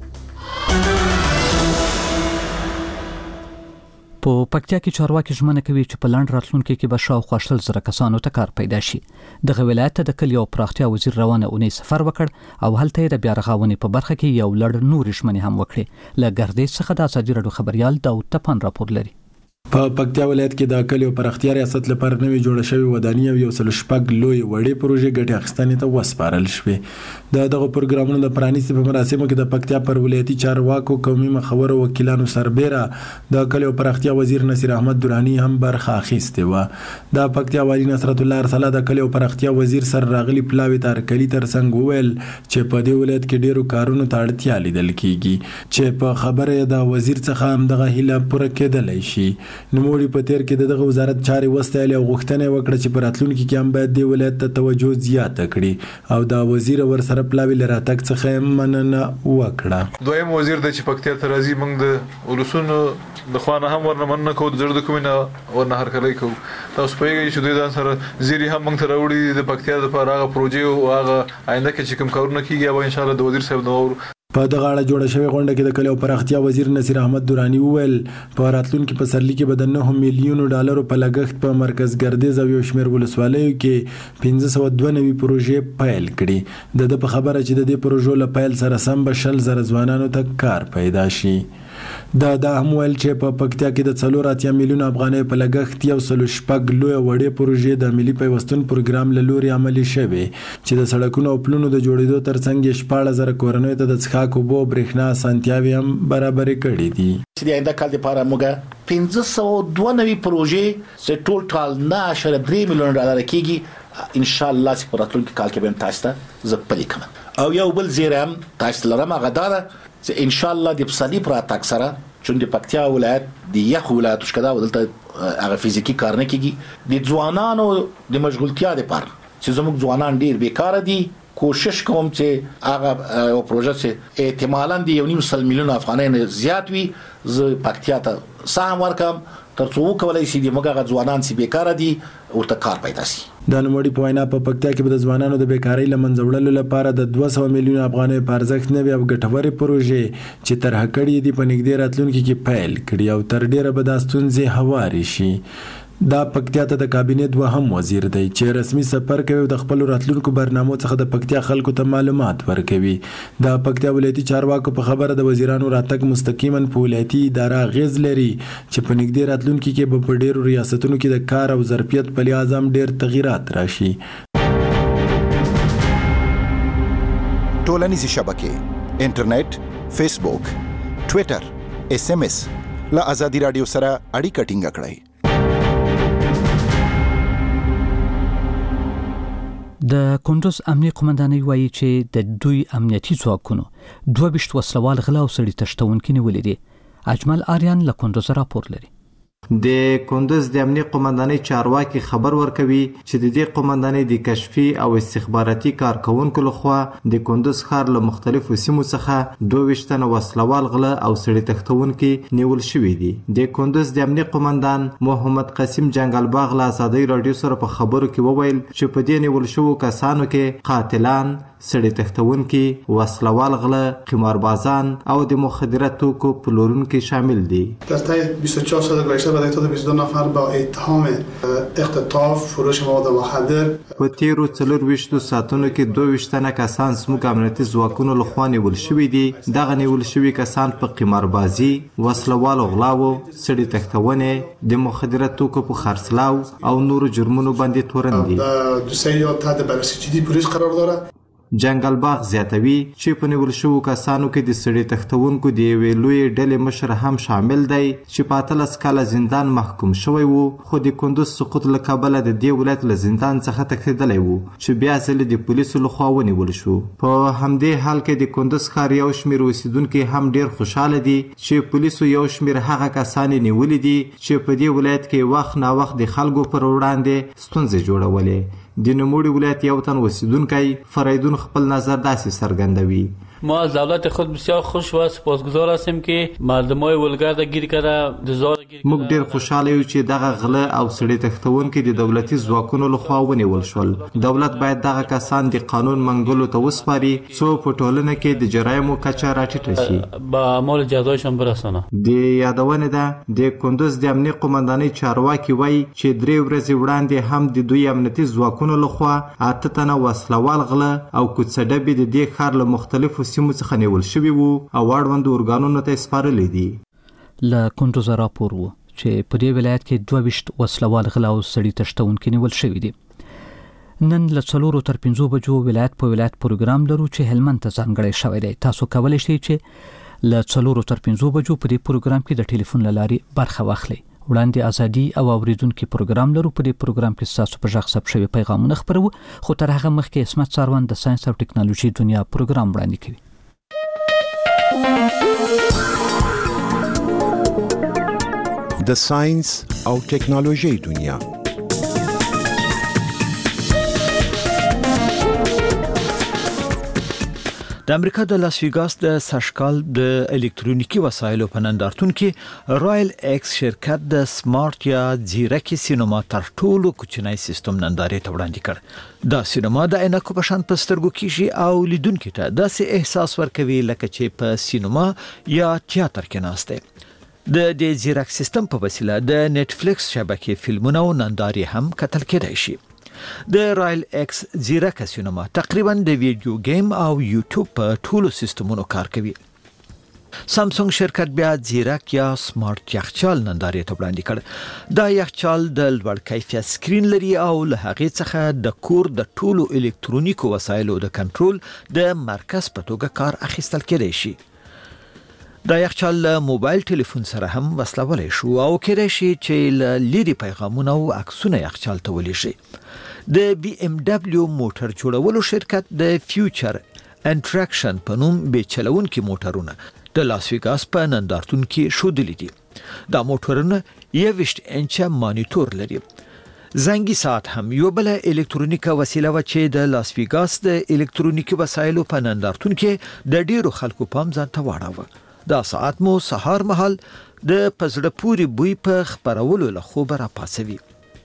Speaker 2: په پکتیا کې چارواکي ژمنه کوي چې په لاند راتلونکي کې به شاوخوا شل زره کسانو ته کار پیدا شي. دغه ولایت د کلي او پراختیا وزیر روانه اونۍ سفر وکړ او هلته د بیا رغونې په برخه کې یو لړ نور ژمنې هم وکړې. له ګردې څخه د ازادي راډیو خبريال داود تپان راپور لري.
Speaker 3: په پکتیا ولایت کې د کلیو پراختیا ریاست لپاره نوې جوړه شوې ودانۍ او یو سل شپږ لوی وړې پروژې ګټې اخیستنې ته وسپارل شوې. د دغه پروګرامونو د پرانیستي په مراسمو کې د پکتیا پر ولایتي چارواکو قومي مخور او وکیلانو سربېره د کلیو پراختیا وزیر نصیر احمد درانی هم برخه اخیستې و. د پکتیا والی نصرت الله ارسلا د کلیو پراختیا وزیر سر راغلی پلاوی تارکلی ترڅنګ وویل چې په دې ولایت کې ډیرو کارونو ته اړتیا لیدل کیږي چې په خبره د وزیر څخه هم دغه هیله پوره کېدلی شي. نوموړي په تیر کې دغه وزارت چاري وستایل او غوښتنه وکړه چې په راتلونکي کې هم باید د ولایت ته توجه زیاته کړي او د وزیر ور سره پلاوی لراتک څخه مننه وکړه.
Speaker 4: دویم وزیر د چې پکتیا ته راځي موږ د ولسونو د خوانه هم ورنه مننه کوو د زړه د کومینه ورنه هرکلی کوو. تاسو پوهیږئ چې دوی ځان سره زیری هم موږ ته راوړي د پکتیا لپاره هغه پروژې او هغه آینده کې چې کوم کارونه کیږي او ان شاء الله د وزیر صاحب نو
Speaker 3: په دغه اړه جوړه شوې غونډه کې د کلیو پراختیا وزیر نصیر احمد درانی وویل په راتلونکي پسرلي کې به د نه میلیونو ډالرو په لګښت په مرکز ګردیز او یو شمېر ولسوالیو کې پنځه سوه دوه نوي پروژې پیل کړي. د ده په خبره چې د دې پروژو له پیل سره سم به شل زره ځوانانو ته کار پیدا شي. دا د هم ویل چې په پکتیا کې د څلور اتیا میلیون افغانۍ په لګښت یو سل شپږ لوی وړې پروژې د ملي پیوستون پروګرام له لوري عملي شوې چې د سړکونو او پلونو د جوړېدو ترڅنګ شپاړس زره کورنیو ته د څښاک اوبو او برېښنا اسانتیاوې هم برابرې کړې دي.
Speaker 24: چې د آینده کال لپاره موږ پنځه سوه دوه نوي پروژې چې ټول ټال نه اعشاریه درې میلیون ډالر کېږي ان شاء الله چې په راتلونکي کال کې به تاسو ته زه پلي کوم. او یو بل زیری هم تاسو لرم هغه دا ده چې ان شاء الله د پسرلي پر اتاک سره چون د پکتیا ولایت د یخ ولایت شکدا ودلته هغه فزیکی کار نه کیږي د ځوانانو د مشغولتیا لپاره چې زموږ ځوانان ډیر بیکاره دي. کوشش کوم چې هغه یو پروژه چې احتمالاً د یو نیم سل میلیون افغانۍ نه زیات وي زه پکتیا ته سهم ورکم ترڅو وکولای شي د موږ ځوانان چې بیکاره دي ورته کار پیدا شي.
Speaker 3: د نوموړي په وینا په پکتیا کې به د ځوانانو د بیکارۍ له منځه وړلو لپاره د دوه سوه میلیون افغانۍ په ارزښت نوې او ګټورې پروژې چې طرح کړې دي په نږدې راتلونکي کې پیل کړي او تر ډیره به دا ستونزې هوارې شي. دا پکتیا ته د کابینې دوهم وزیر دی چې رسمي سفر کوي او د خپل راتلونکو برنامو څخه د پکتیا خلکو ته معلومات ورکوي. د پکتیا ولایتي چارواکو په خبره د وزیرانو راتګ مستقیما په ولایتي اداره اغیز لري چې په نږدې راتلونکي کې به په ډیرو ریاستونو کې د کار او ظرفیت په لحاظ هم ډیر تغیرات راشي.
Speaker 12: ټولنیزې شبکې انټرنیټ، فیسبوک، ټویټر، اس ام اس له آزادي رادیو سره اړیکه ټینګه کړئ.
Speaker 1: د کندوز امنیه قومندانۍ وایي چې د دوی امنیتي ځواکونو دوه ویشت وسلوال غلا او سړي تښتونکي نیولي دي. اجمل آریان له کندوز راپور لري.
Speaker 5: د کندوز د امنیه قومندانۍ چارواکي خبر ورکوي چې د دې قومندانۍ د کشفي او استخباراتي کارکونکو لخوا د کندوز ښار له مختلفو سیمو څخه دوه ویشت تنه وسلوال غله او سړي تښتونکي نیول شوي دي. د کندوز د امنیه قومندان محمد قاسم جنګلباغ له آزادۍ راډیو سره په خبرو کې وویل چې په دې نیول شوو کسانو کې قاتلان، سړي تښتونکي، وسلوال غله، قماربازان او د مخدره توکو پلورونکي شامل دي.
Speaker 7: در طی بیست و چهار ساعت گذشته برای تعداد بیست و دو نفر با اتهام اختطاف، فروش مواد مخدر
Speaker 5: په تیرو څلور ویشتو ساعتونو کې دوه ویشت تنه کسان زموږ امنیتي ځواکونو لخوا نیول شوي دي. دغه نیول شوي کسان په قماربازي، وسلوالو غلاو، سړي تښتونې، د مخدره توکو په خرڅلاو او نورو جرمونو باندې تورن دي.
Speaker 7: دوسیه یا تحت بررسی جدی پلیس قرار داره.
Speaker 5: جنګلباغ زیاتوي چې په نیول شوو کسانو کې د سړي تښتونکو د یوې لویې ډلې مشر هم شامل دی چې په اتلس کاله زندان محکوم شوی و، خو د کندوز سقوط له کبله د دې ولایت له زندان څخه تښتېدلی و چې بیا ځلې د پولیسو لخوا ونیول شو. په همدې حال کې د کندوز ښار یو شمېر اوسیدونکي هم ډیر خوشحاله دي چې پولیسو یو شمېر هغه کسان نیولي دي چې په دې ولایت کې وخت ناوخت د خلکو پر وړاندې ستونزې جوړولې. د نوموړي ولایت یو تن اوسیدونکی فریدون خپل نظر داسې څرګندوي.
Speaker 8: ما از دولت خود بسیار خوش و سپاسگزار هستیم که مردمای ولگرد گیر کرده دزار گیر کرده.
Speaker 5: موږ ډیر خوشاله یو چې دغه غله او سړي تښتونکي د دولتي ځواکونو لخوا ونیول شول. دولت باید دغه کسان د قانون منګولو ته وسپاري څو په ټولنه کې د جرایمو کچه راټیټه شي،
Speaker 8: با اعمال جزایشان برسانه.
Speaker 5: د یادونه ده د کندوز د امنیه قومندانۍ چارواکي وایي چې درې ورځې وړاندې هم د دوی امنیتي ځواکونو لخوا اته تنه وسلوال غله او کوڅه‌ډبې د دې ښار له مختلفو سیمو څخه نیول شوي وو او اړوندو ارګانونو ته سپارلي دي.
Speaker 1: له کندوز راپور وو چې په دې ولایت کې دوه ویشت وسلوال غلا او سړي تښتونکي نیول شوي دي. نن له څلورو تر پنځو بجو ولایت په ولایت پروګرام لرو چې هلمند ته ځانګړی شوی دی. تاسو کولی شئ چې له څلورو تر پنځو بجو په دې پروګرام کې د ټلیفون له لارې برخه واخلئ. وړاندې ازادي او اوریدونکو پروګرام لرو. په دې پروګرام کې تاسو په ژغ ثبت شوی پیغامونه خبرو، خو تر هغه مخکې اسمت ساروان د ساينس او ټکنالوژي دنیا پروګرام وړاندې کوي.
Speaker 11: د ساينس او ټکنالوژي دنیا.
Speaker 17: د امریکا د لاس ویګاس د سشکال د الکترونیکی وسایلو په نندارتون کې رایل ایکس شرکت د سمارټ یا ځیرکي سینما تر ټولو کوچنی سیستم نندارې ته وړاندې کړ. دا سینما د عینکو په شان په سترګو کېږي او لیدونکو ته داسې احساس ورکوي لکه چې په سینما یا تیاتر کې ناست دی. د دې ځیرک سیستم په وسیله د نت فلیکس شبکې فلمونه او نندارې هم کتل کېدای شي. د رایل ایکس ځیرک سینما تقریبا د ویډیو گیم او یوټیوب په ټولو سیستمونو کار کوي. سامسونگ شرکت بیا ځیرک یا سمارټ یخچال نندارې ته وړاندې کړ. دا یخچال د لوړ کیفیت سکرین لري او له هغې څخه د کور د ټولو الکترونیکو وسایلو د کنټرول د مرکز په توګه کار اخیستل کېدای شي. دا یخچال له موبایل ټلیفون سره هم وصلولی شو او کېدای شي چې له لرې پیغامونه او عکسونه یخچال ته ولیږي. د بی ام دبلیو موټر جوړولو شرکت د فیوچر انټراکشن په نوم بې چلونکي موټرونه د لاس ویګاس په نندارتون کې ښودلي دي. دا موټرونه یوویشت انچه مانیټور لري. زنګي ساعت هم یو بل الکترونیکه وسیله و چې د لاس ویګاس د الکترونیکي وسایلو په نندارتون کې د ډیرو خلکو پام ځان ته واړاوه. دا ساعت مو سهار مهال د پزړه پوري بوی په خبرولو له خوبه را پاسوي.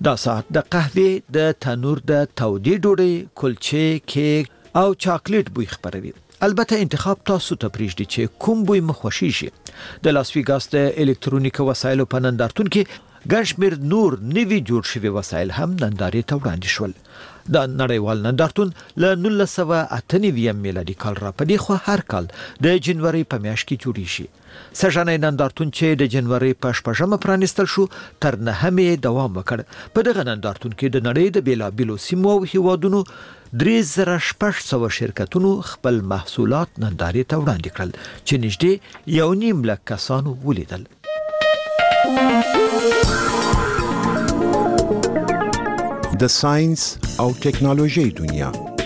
Speaker 17: دا ساعت د قهوې د تنور د تودې ډوډۍ کلچې کیک او چاکلیټ بوی خپروي. البته انتخاب تاسو ته پرېږدي چې کوم بوی مو خوښیږي. د لاس ویګاس د الکترونیکي وسایلو په نندارتون کې ګڼ شمېر نور نوي جوړ شوي وسایل هم نندارې ته وړاندې شول. دا نړیوال نندارتون له نولس سوه اته نوي میلادي کال را پدې خو هر کال د جنوري په میاشت کې جوړیږي. سږنی نندارتون چې د جنوري په شپږمه پرانیستل شو تر نهمې دوام وکړ. په دغه نندارتون کې د نړۍ د بیلابیلو سیمو او هیوادونو درې زره شپږ سوه شرکتونو خپل محصولات نندارې ته وړاندې کړل چې نږدې یو نیم لک کسانو ولیدل.
Speaker 11: د ساينس او ټکنالوژي دنیا.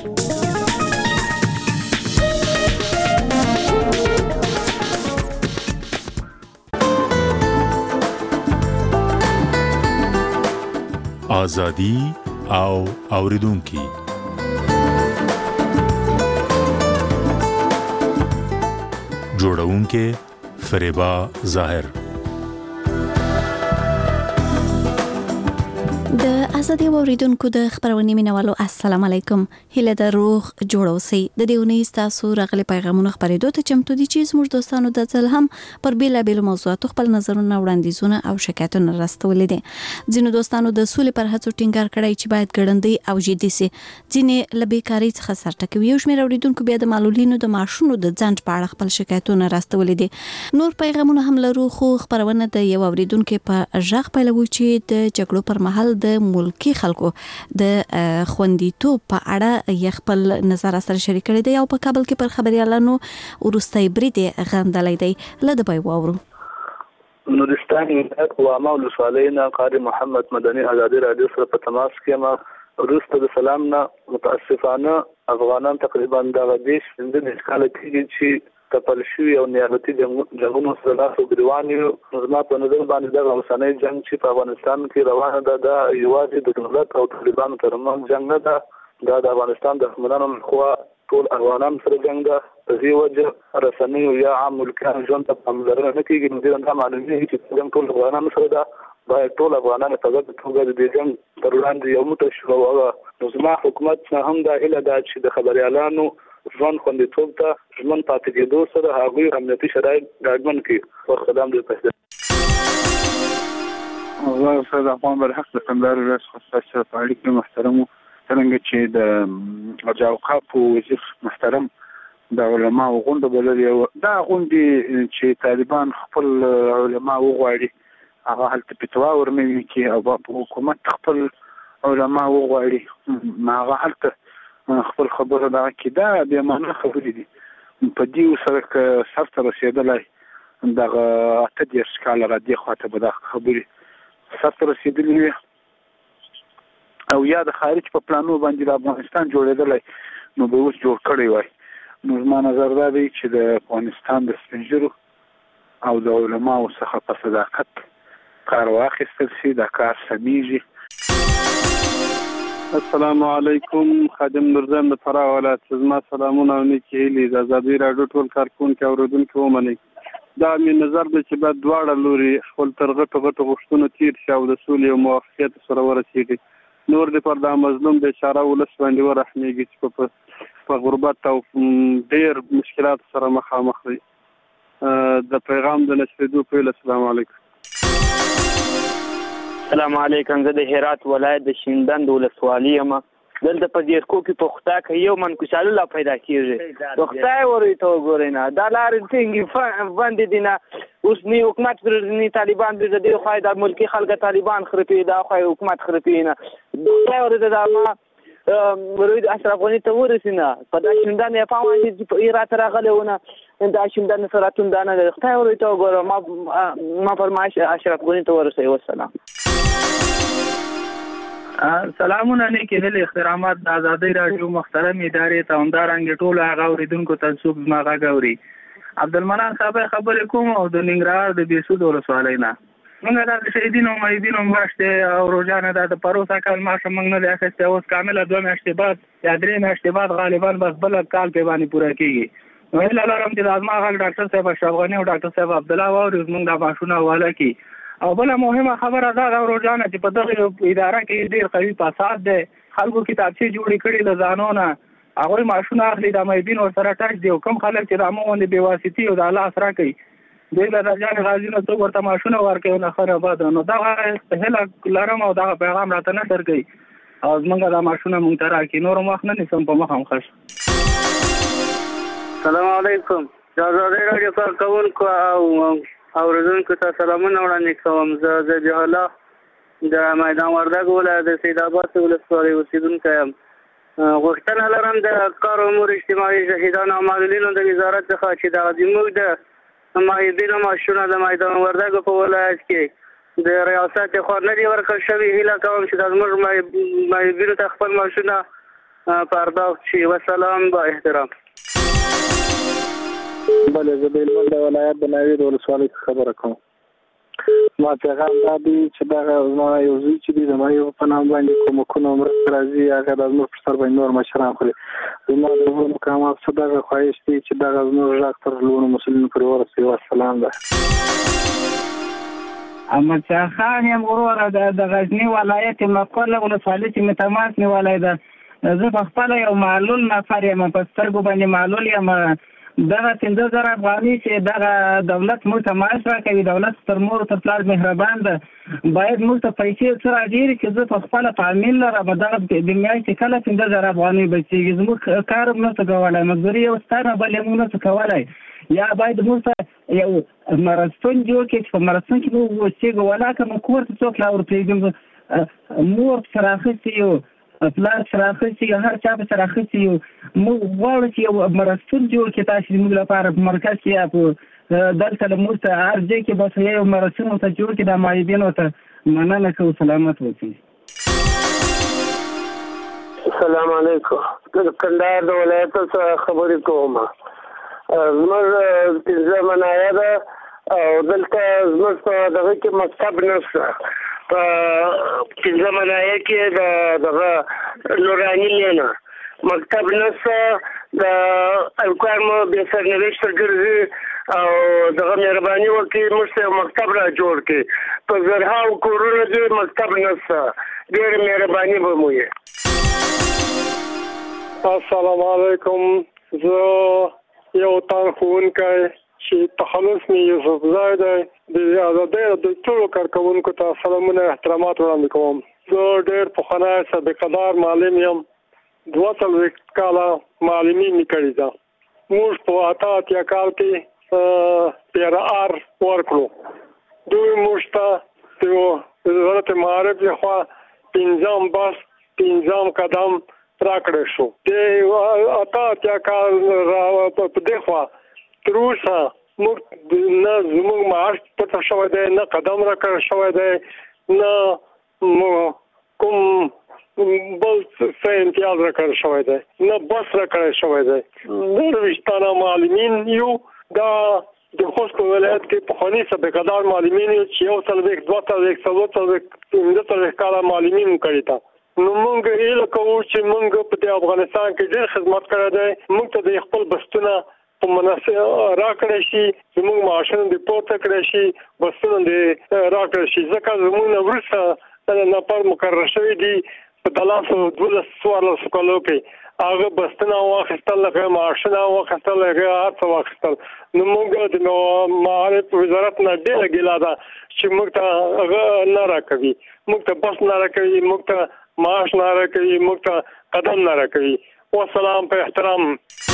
Speaker 9: ازادي او اوریدونکو جوړونکو فریبا ظاهر.
Speaker 10: د ازادي اوریدونکو د خبرونې مینوالو السلام علیکم. هله د روغ جوړ اوسئ. د دیونی تاسو راغلي پیغامونه خبرېدو ته چمتو دي چې زموږ دوستانو د ځل هم پر بیلابیلو موضوعاتو خپل نظرونه وړاندیزونه او شکایتونه راستولې دي. ځینو دوستانو د سولې پر هڅو ټینګار کړی چې باید ګړندۍ او جدي سي. ځینې له بیکارۍ څخه سر ټکوي. یو شمېر اوریدونکو بیا د معلولینو د معاشونو د ځنډ په اړه خپل شکایتونه راستولې دي. نور پیغامونه هم لرو خو خبرونه د یو اوریدونکو په ژغ پیلوي چې د جګړو پر مهال د ملکی خلکو د خوندیتوب په اړه یې خپل نظر سره شریک کړی دی او په کابل کې پر خبريالانو ورستۍ برید غندلې دی. لده به وورو
Speaker 13: نورستان او عامه ولسوالینا قاری محمد مدني ازادي رادیو سره په تماس کې ما روسته د سلام نه متاسفانه افغانان تقریبا د دیش د اشکال کېږي چې تپل شوی او نیابتي جنگونو سره لاس ګریوان یو. زما په نظر باندې د اوسنۍ جنگ چې په افغانستان کې روانه ده د یوازې د دولت او طالبانو ترمنځ جنگ نه ده. دا د افغانستان د حکومتانو خوا ټول افغانان سره جنگ ده. په دې وجه رسنۍ یا عام ملکیان ژوند ته پاملرنه نه کیږي. نو دا معلومه چې جنگ ټول افغانان سره ده. باید ټول افغانان په ګډه توګه د دې جنگ پر وړاندې یو متشو او نو زما حکومت هم دا هله ده چې د خبريالانو ځوان خوندیتوب ته ژمن پاتې کېدو سره هغوی امنیتي شرایط ډاډمن کړي. او خدام دې پېژني.
Speaker 14: الله استاد افغان برحق د کندهار ریاست خاص سره اړیکې محترمو څنګه چې د اجاوقاف وزیر محترم د علماء غونډه بللې دا غونډه چې طالبان خپل علماء وغواړي هغه هلته پتوا ورنوي کې او په حکومت خپل علماء وغواړي ما هغه هلته خپل خبره دا کې دا به معنا خبرې دي. په دې سره که سر ته رسیدلای دغه اته دېرش کاله را دې خواته به دا خبرې سر ته رسیدلې او یا د خارج په پلانو باندې د افغانستان جوړېدلی نو به اوس جوړ کړی وای. نو زما نظر دا دی چې د افغانستان د سپین ږیرو او د علماو څخه په صداقت کار واخیستل شي. دا کار سمیږي.
Speaker 21: السلام علیکم. خادم نورزم د فراه ولایت. زما سلامونه او نیکی هیلې د ازادي راډیو ټول کارکونکو او اوریدونکو ومنئ. دا مې نظر دی چې باید دواړه لوري خپل تر غټو غټو غوښتنو تیر شي او د سولې او موافقت سره ورسېږي. نور دې پر دا مظلوم بیچاره ولس باندې ورحمېږي چې په غربت او ډېر مشکلات سره مخامخ دی. د پیغام د نشریدو په السلام علیکم.
Speaker 25: السلام علیکم. زه د هرات ولایت د شیندند ولسوالۍ یم. دلته په دیرکو کې پختا کوي یو من کوچالو لا پیدا کیږي. پختا ورې ته وګورئ نه دا لارې څنګه باندې دي نه اوس نه حکومت پر نه طالبان د دې خو د ملکی خلک طالبان خرپي دا خو حکومت خرپي نه دا ورته دا ما ورید اشرف غنی ته ورسینه په دا شیندند په وانه چې ایرات راغلهونه دا شیندند سراتون دانه د خدای ورې ته وګورم ما ما فرمایش اشرف غنی ته ورسې والسلام.
Speaker 26: سلامونه نیکی هیلې احترامات د ازادي راډیو محترم ادارې ته همدارنګه ټول هغه اوریدونکو ته څوک ما غاوري. عبدالمنان صاحب خبرې کوم او د ننګرهار د بیسود ولسوالۍ نه. موږ د شهیدینو مېدینو ماشته او روزانه د پروسه کال ماشه موږ نه اخیسته اوس کامله دوه میاشتې بعد یا درې میاشتې بعد غالبا بس بل کال په باندې پوره کیږي. نو هیله لرم چې د ازما غږ ډاکټر صاحب اشرف غنی او ډاکټر صاحب عبد الله او موږ د ماشونه حواله کی او بل مهمه خبره دا غوړجانه چې په دغه اداره کې ډیر قوي فساد دی خلکو کتابچې جوړې کړي له ځانونه هغه ماشونه اخلي د مایبین ور سره ټاک دی او کم خلک چې د امون دی بواسطي او د الله سره کوي دوی له ځان غازی نو څو ورته ماشونه ورکوي نه خرابه نو دا هله لارم او دا پیغام راته نه درګي او زمونږ د ماشونه مونږ ته راکړي نور مخ نه نسم په مخ هم خش
Speaker 25: السلام علیکم دا زړه راډیو کار کوونکو او اوریدونکو ته سلامونه وړاندې کوم زه د جهاله د میدان وردګ ولایت د سید آباد ولسوالۍ اوسیدونکی یم غوښتنه لرم د کار امور اجتماعي شهیدانو او معلولینو د وزارت څخه چې د زموږ د مایبینو ماشونه د میدان وردګ په ولایت کې د ریاست خوا نه دي ورکړل شوي هیله کوم چې د زموږ مایبینو ته خپل ماشونه پرداخت شي وسلام با احترام
Speaker 6: بله زه د هلمند ولایت د ناوې د ولسوالۍ څخه خبره کوم ما پیغام دا دی چې دغه زما یو زوی چې دی زما یو په نام باندې کومکونه مرسته راځي هغه د زموږ پر سر باندې نور مشران خوري زما د نورو مقامات څخه دغه خواهش دی چې دغه زموږ غږ تر لوړو مسؤلینو پورې ورسوي والسلام ده
Speaker 26: احمد شاه خان یم وروره د غزني ولایت مقر ولسوالۍ چې مې تماس نیولی ده زه په خپله یو معلول نفر یم په سترګو باندې معلول یم دغه پنځه زره افغانۍ چې دغه دولت موږ ته معاش راکوي دولت تر مور تر پلار مهربان ده باید موږ ته پیسې څه راډېرې چې زه په خپله تعمیل لرم دغه د میاشتې کله پنځه زره افغانۍ بچېږي زموږ کار هم نشو کولی مزدوري یو ستا نه بل یې موږ نشو کولی یا باید موږ ته یو مرستون جوړ کړي چې په مرستون کې موږ اوسېږو ولاکه موږ کور ته څوک لا ورپرېږدم مور سره اخیستې یو پلار سره اخیستې یو هر چا په سره اخیستې یو موږ غواړو چې یو مرستون جوړ کړي تاسې زموږ لپاره په مرکز کې یا په دلته له موږ ته هر ځای کې بس یو مرستون ورته جوړ کړي د معیبینو ته مننه کوو سلامت اوسئ
Speaker 25: السلام علیکم د کندهار د ولایت څخه خبرې کوم زموږ پنځه منایه ده او دلته زموږ په دغه کې مکتب نشته په پنځه منایه کې د دغه نوراني لینا مکتب نشته د الکوار مو بې سرنوشته ګرځي او دغه مهرباني وکړي موږ ته مکتب را جوړ کړي په زرهاو کورونو کې مکتب نشته ډېره مهرباني به مو وي
Speaker 15: السلام علیکم زه یو تن ښوونکی چې تخلص مې یوسف زای دی د آزادۍ د ټولو کارکوونکو ته سلامونه احترامات وړاندې کوم زه ډېر پخوانی سابقه‌دار معلم یم دوه څلوېښت کاله معلمي مې کړې ده موږ په اته اتیا کال کې پی آر آر ورکړو دوی موږ ته د وزارت معارف لخوا پنځم بس پنځم قدم راکړی شو د اته اتیا کال په دې خوا تر اوسه موږ نه زموږ معاش پته شوی دی نه قدم راکړی شوی دی نه کوم بل څه امتیاز راکړی شوی دی نه بس راکړی شوی دی درویشت تنه معلمین یو دا د خوست ولایت کې پخواني سابقه‌دار معلمین یو چې یو څلوېښت دوه څلوېښت څلور څلوېښت پنځه څلوېښت کاله معلمین کړي تا نو موږ هیله کوو چې موږ په افغانستان کې ډېر خدمت کړی دی موږ ته د خپل بستونه په مناسب راکړی شي زموږ معاشونه د پورته کړی شي بستونه د راکړی شي ځکه زموږ نه وروسته نفر مقرر شوي دي په دلاسو دولس څوارلسو کالو کې هغه بستونه واخیستل هغه معاشونه واخیستل هغه هر څه واخیستل نو موږ د معارف وزارت نه ډېره ګیله ده چې موږ ته هغه نه راکوي موږ ته بس نه راکوي موږ ته معاش نه راکوي موږ ته قدم نه راکوي والسلام په احترام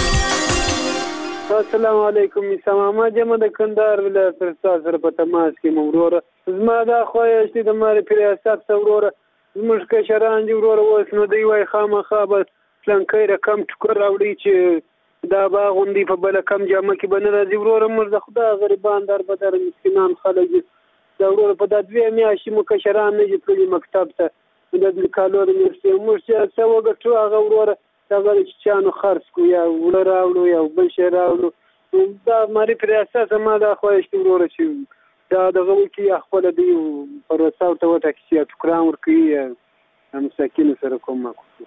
Speaker 26: السلام علیکم سلام جمع د کندهار ولایت سره سره په تماس کې موږ زما دا خواهش دي د ماري ریاست څوروره زموږ کشران دي وروره اوس نو دی وای خامخا به څنګه رقم ټکر راوړي چې دا باغوندي په بل کم جامه کې بنه راځي وروره موږ د خدای غریبان در بدر مسکینان خلک دا وروره په د دوی میاشتې مو کشران نه جوړي مکتب ته د کالو د مرسي موږ چې څو وګټو هغه وروره دا غواړي چې چانو خرڅ کو یا وړ راوړو یا بل شی راوړو دا ماري پریاسه ما دا خواهش دی وروره چې دا دغه وکي خپل دی پر وساو ته وټه کې چې ټکرام ورکړي هم سکینه سره کوم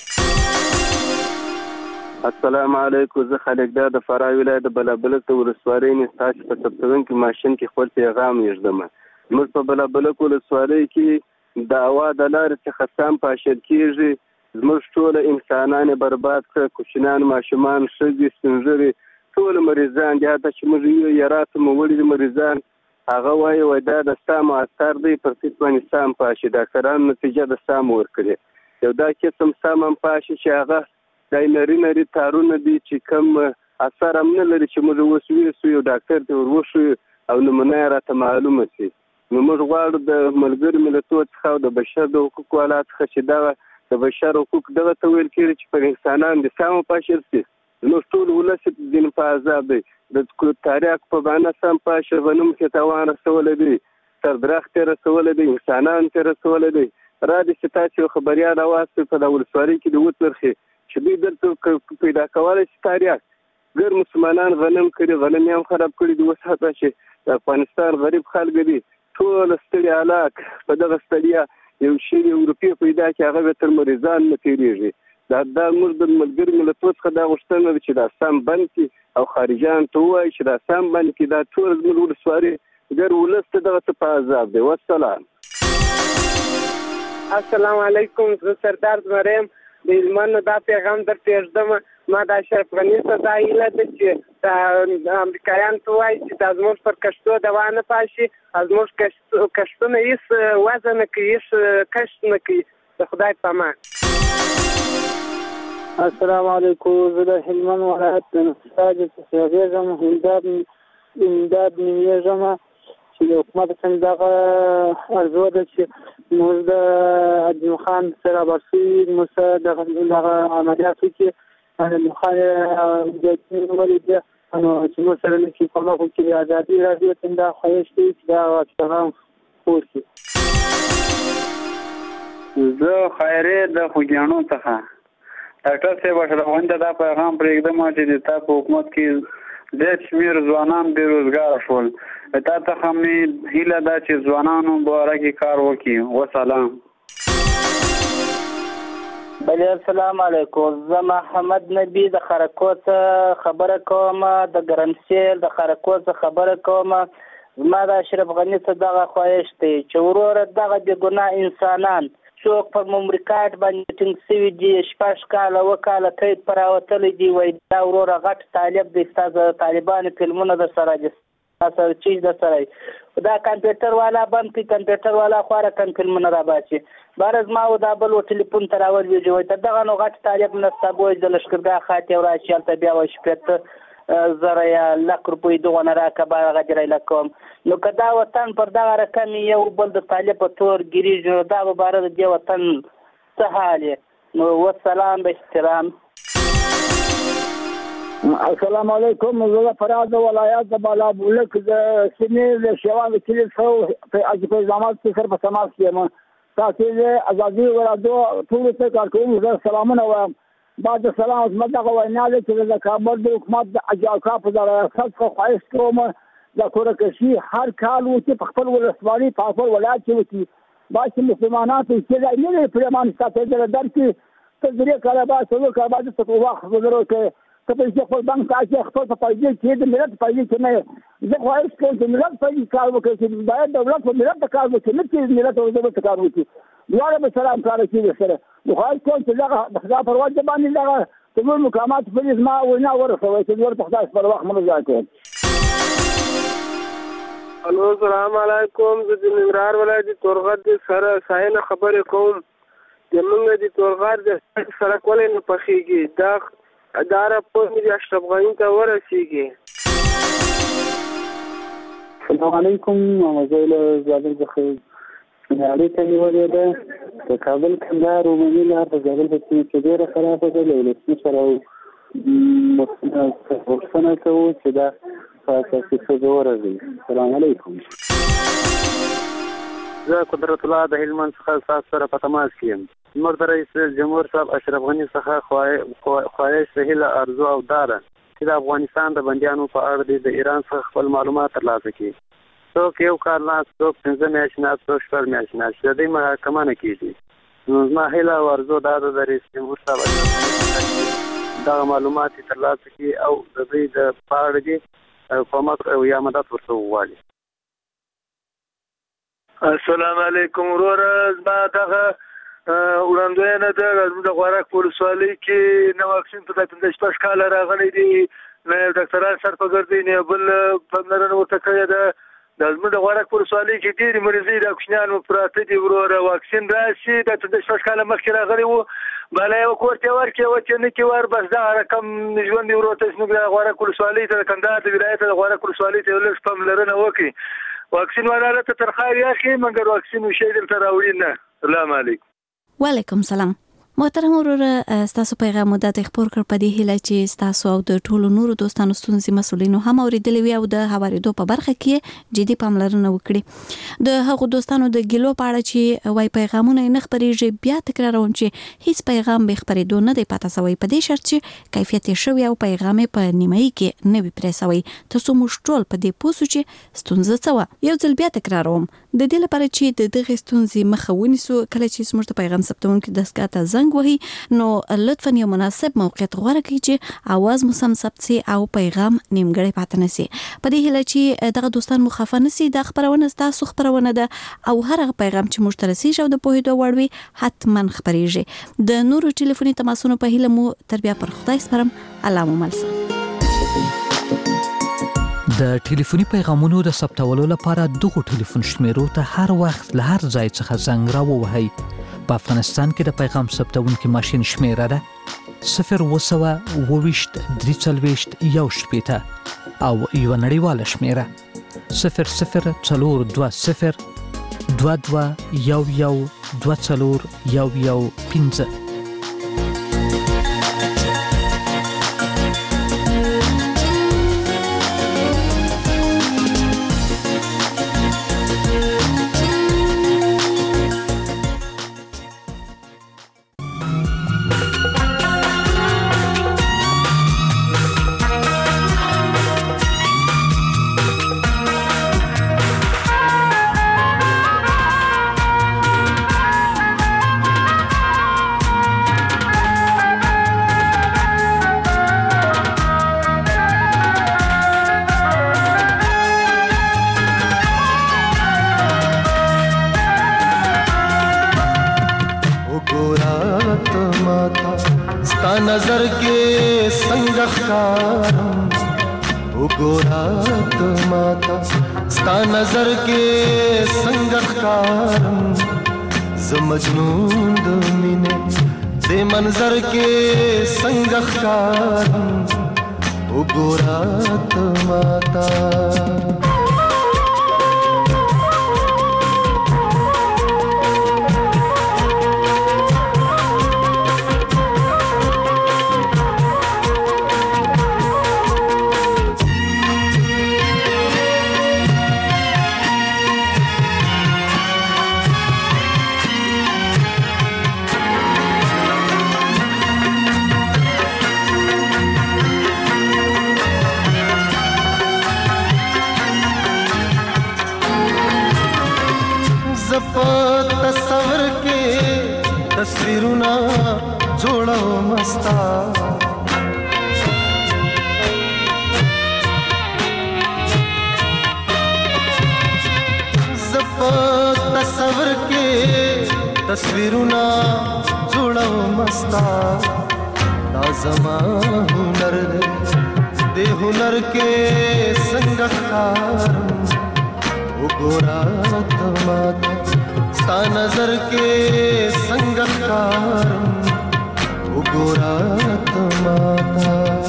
Speaker 25: السلام علیکم زه خالق دا د فراه ولایت د بلابل ته ولسوالۍ نه تاسو په سبتون کې ماشين کې خپل پیغام یږدم
Speaker 21: موږ په بلابلک ولسوالۍ کې د هوا د لارې څخه سم پاشل کېږي. زموږ ټول انسانان برباد کړ، کوچنیان، ماشومان، ښځې، سپین ږیري، ټول مریضان دي. حتی چې موږ یو یارات مو وړي دي مریضان، هغه وایي وایي دا د سام اثر دی، پر سیټ باندې سام پاشي. ډاکټران نتیجه د سام ورکړي. یو دا قسم سام هم پاشي چې هغه د نری نری تارونه دي چې کم اثر هم نه لري، چې موږ اوس ویسو یو ډاکټر ته ور وښیو او نمونه یې راته معلومه شي. نو موږ غواړو د ملګرو ملتونو څخه او د بشر د حقوقو والا څخه چې دغه د بشر حقوق دغه ته ویل کېږي چې پر انسانان د سم پاشل شي. زموږ ټول ولس دین په عذاب دی. د تاریخ په باندې سم پاشل غنوم کې تاوان رسولی دی، تر درخت یې رسولی دی، انسانان ته رسولی دی. را دي چې تاسو خبريال راوستئ په د ولسوالۍ کې د وترخي چې دوی دلته پیدا کولی شي تاریخ. ګر مسلمانان غنم کړي، غنم هم خراب کړي دي. اوس حتی چې د افغانستان غریب خلک دي ټول ستړي هلاک په دغه ستړیا یو شی یو روپۍ پیدا کړي، هغه به تر مریضان نه تېرېږي. دا دا موږ د ملګرو ملتونو څخه دا غوښتنه ده چې دا سم بند کړي او خارجیان ته ووایي چې دا سم بند کړي. دا ټول زموږ ولسوالۍ ګر ولس ته دغه څه په عذاب دی. والسلام.
Speaker 16: السلام علیکم. زه سردار زمریم د هلمند. دا پیغام در پېږدم. ما د اشرف غني څخه دا هیله ده چې امریکایان ته وایي چې دا زموږ پر کښتو دوا نه پاشي، زموږ کښتونه هېڅ وضع نه کوي، هېڅ کښت نه کوي. د خدای په امان.
Speaker 18: السلام علیکم. زه د هلمند ولایت د نساج څخه غږیږم. همداد همداد نومیږم چې د حکومت څخه دغه ارزو ده چې موږ د عدم خان سره برسي موږ دغه عملیاتو کې عدم خان د ولید نو چې موږ سره نشي کومه خو کې ازادي راځي ته دا خواهش کوي چې دا واکسان پورتي.
Speaker 21: زه خیرې د خوږیاڼو څخه ډاکټر صاحب اشرف غني ته دا پیغام پرېږدم چې د تا په حکومت کې ډېر شمېر ځوانان بېروزګاره شول. تا څخه مې هیله ده چې ځوانانو باره کې کار وکړي. وسلام.
Speaker 25: بله السلام علیکم. زه محمد نبی د خرکوت خبره کوم، د ګرمسیل د خرکوت خبره کوم. زما د اشرف غني څخه دغه خواهش دی چې وروره دغه بې ګناه انسانان څوک په مملکت باندې ټینګ سوي دي، شپږ کاله اوه کاله قید پر راوتلی دي، وایي دا وروره غټ طالب دی، ستا د طالبانو فلمونه در سره دي، ستا چیز در سره دی. دا کمپیوټر والا بند کړي، کمپیوټر والا خواره کم فلمونه راباسي. بهر زما و دا بل و ټلیفون ته راولوېږي، وایي تر دغه نو غټ طالب نسته بوی د لښکرګاه خاطې او راشي هلته بیا وایي شپېته زره یا لک روپۍ دغونه راکړه به هغه دې رایله کوم. نو که دا وطن پر دغه رقم یو بل د طالب په تور ګیرېږي نو دا به باره د دې وطن څه حال یې. نو والسلام به احترام.
Speaker 18: السلام علیکم. زه د فراه د ولایت د بالابلک د سیمې د شیوان د کلي څخه په اجازه اقدامات کې سر په تماس کې یم. تاسو د ازادي ورادو ټول څه کار کوم. زه سلامونه وایم. بعد سلام عظمت دغه وینا ده چې د کابل د حکومت د اجاکا په ریاست څخه خواهش کوم د کورکشي هر کال وکړي په خپل ولسوالۍ په خپل ولایت کې وکړي. باید مسلمانان ته چې نه لري پرېمان ساتي د درکې تدریک کړه با څلور کړه بعد څه وخت ورو کې ته په خپل بانک کې خپل په پیسې کې د ملت پیسې کې نه زه خواهش کوم چې ملت پیسې کار وکړي چې باید دولت په ملت کار وکړي نه چې ملت او دولت کار وکړي. دواړه به سلام کار کوي سره. خواهش کوم چې دغه خدا پر وجه باندې دغه ټول مقامات په ما وینا ورسوي چې ور په خدای پر وخت مونږ ځای.
Speaker 16: الو السلام علیکم. زه د ننګرهار ولایت تورغر د سره ساينه خبرې کوم. د موږ د تورغر د سړک ولې نه پخېږي دا اداره په دې اشرف غني ته ورسیږي.
Speaker 18: السلام علیکم. زه له زابل څخه اړې ته نیولې ده. د کابل کندهار عمومي لار په زابل په سیمه کې ډېره خرابه ده. له ولسمشر سره غوښتنه کوو چې دا په اساسي توګه ورغوي. السلام علیکم.
Speaker 21: زه قدرت الله د هلمند څخه ستاسو سره په تماس کې یم. زموږ د رئیس جمهور صاحب اشرف غني څخه خواهش هیله ارزو او دا ده چې د افغانستان د بندیانو په اړه د ایران څخه خپل معلومات ترلاسه کړي. څوک یو کال نه، څوک پنځه میاشتې نه، څوک شپږ میاشتې نه، چې د دې محاکمه نه کېږي. نو زما هیله او ارزو دا ده د رئیس جمهور صاحب دغه معلومات ترلاسه کړي او د دوی د په اړه دې کومک یا مدد ورته وغواړي.
Speaker 2: السلام علیکم ورور. ما دغه وړاندوینه د غوړک ولسوالۍ کې نو واکسین په پنځه شپږ کال راغلی دی، نه ډاکټران سر په ګرځي نه بل پاملرنه ورته کوي. د زموږ د غوړک ولسوالۍ کې ډېرې مریضۍ د کوچنیان پراته دي ورور. واکسین راشي د پنځه شپږ کاله مخکې راغلی وو، بالا یو کور ته ورکړې وه چې نه کې ور بس دا رقم ژوند یې ورور ته زموږ د غوړک ولسوالۍ ته د کندهار د ولایت د غوړک ولسوالۍ ته یو لږ پاملرنه وکړي. واکسین والا ته ترخار یاخي مګر واکسین وشي دلته راوړي نه. السلام علیکم.
Speaker 10: وعلیکم سلام. محترم ورور، ستاسو پیغام مو د خبر کړ په دې هیله چې ستاسو او د ټولو نورو دوستانو ستونزې مسولینو هم اوریدلې وي او د هواریدو په برخه کې جدي پاملرنه وکړي. د هغو دوستانو د ګلو په اړه چې وای پیغامونه نه خبرېږي، بیا تکراروم چې هیڅ پیغام به خبرېدو نه دی پاتې سوی، په دې شرط چې کیفیت شوی او پیغام په نیمایي کې نه وي پرې سوی. تاسو موږ ټول په دې پوسو چې ستونزه څه و. یو ځل بیا تکراروم د دې لپاره چې د دغه ستونزې مخه ونیسو. کله چې زموږ د پیغام ثبتونکو دستګاه ته وهي نو لطفا یو مناسب موقعیت غوره کړئ چې आवाज مو سم ثبت سي او پیغام نیمګړی پاتې نه سي. په دې هیله چې دغه دوستان مو خفه نه سي. د خبرونه تاسو خبرونه ده او هر پیغام چې موږ ترسي شو د پوهېدو وړ وي حتما خبريږي. د نورو ټلیفوني تماسونو په هیله مو تر بیا پر خدای سپارم. الله مو ملسه.
Speaker 1: د ټلیفوني پیغامونو د ثبتولو لپاره دغه ټلیفون شمیرو ته هر وخت له هر ځای څخه زنګ راووهئ. په افغانستان کې د پیغام ثبتونکو ماشين شمیره ده صفر وسوه وویشت درې څلوېښت یو شپېته او یو نړیواله شمیره صفر صفر څلور دوه صفر دوه دوه یو یو دوه څلور یو یو پنځه.
Speaker 4: नजर के संग ख्यारम उगोरात माता स्ता नजर के संग ख्यारम ज मजनून द मिने दे मंजर के संग ख्यारम उगोरात माता. तस्वर के तस्वीरुना जोड़ो मस्ता तस्वर के तस्वीरुना जोड़ो मस्ता लाजमा हुनर दे हुनर के संग खारम गोरा तमाता स्ता नजर के संग ख्यारम गोरा तमाता.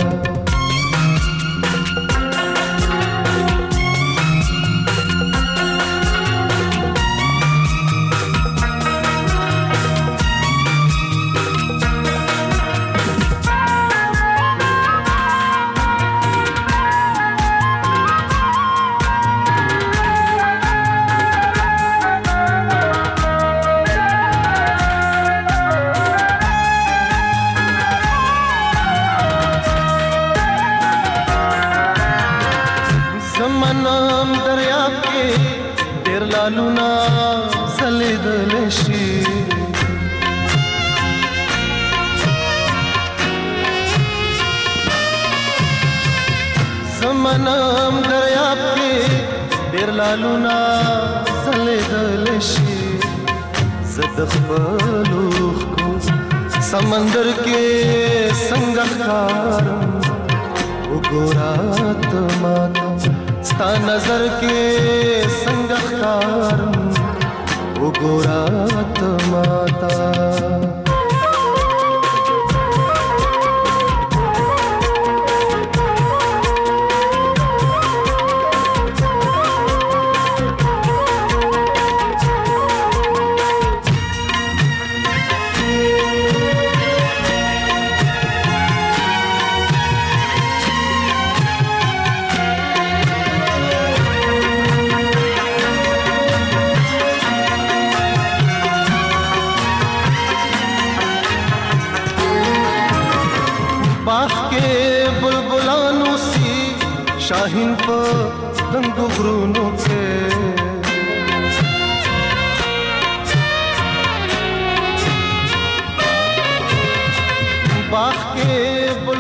Speaker 4: लूना सलिदलशी जमनाम दरिया के ډیر لالونا زلیدل شي زد خپلوخ کو سمندر کې څنګه ښکارم وګورات ماتا ستا نظر کې څنګه ښکارم وګورات ماتا शाहीन पे दंगो घरूनों के बाग के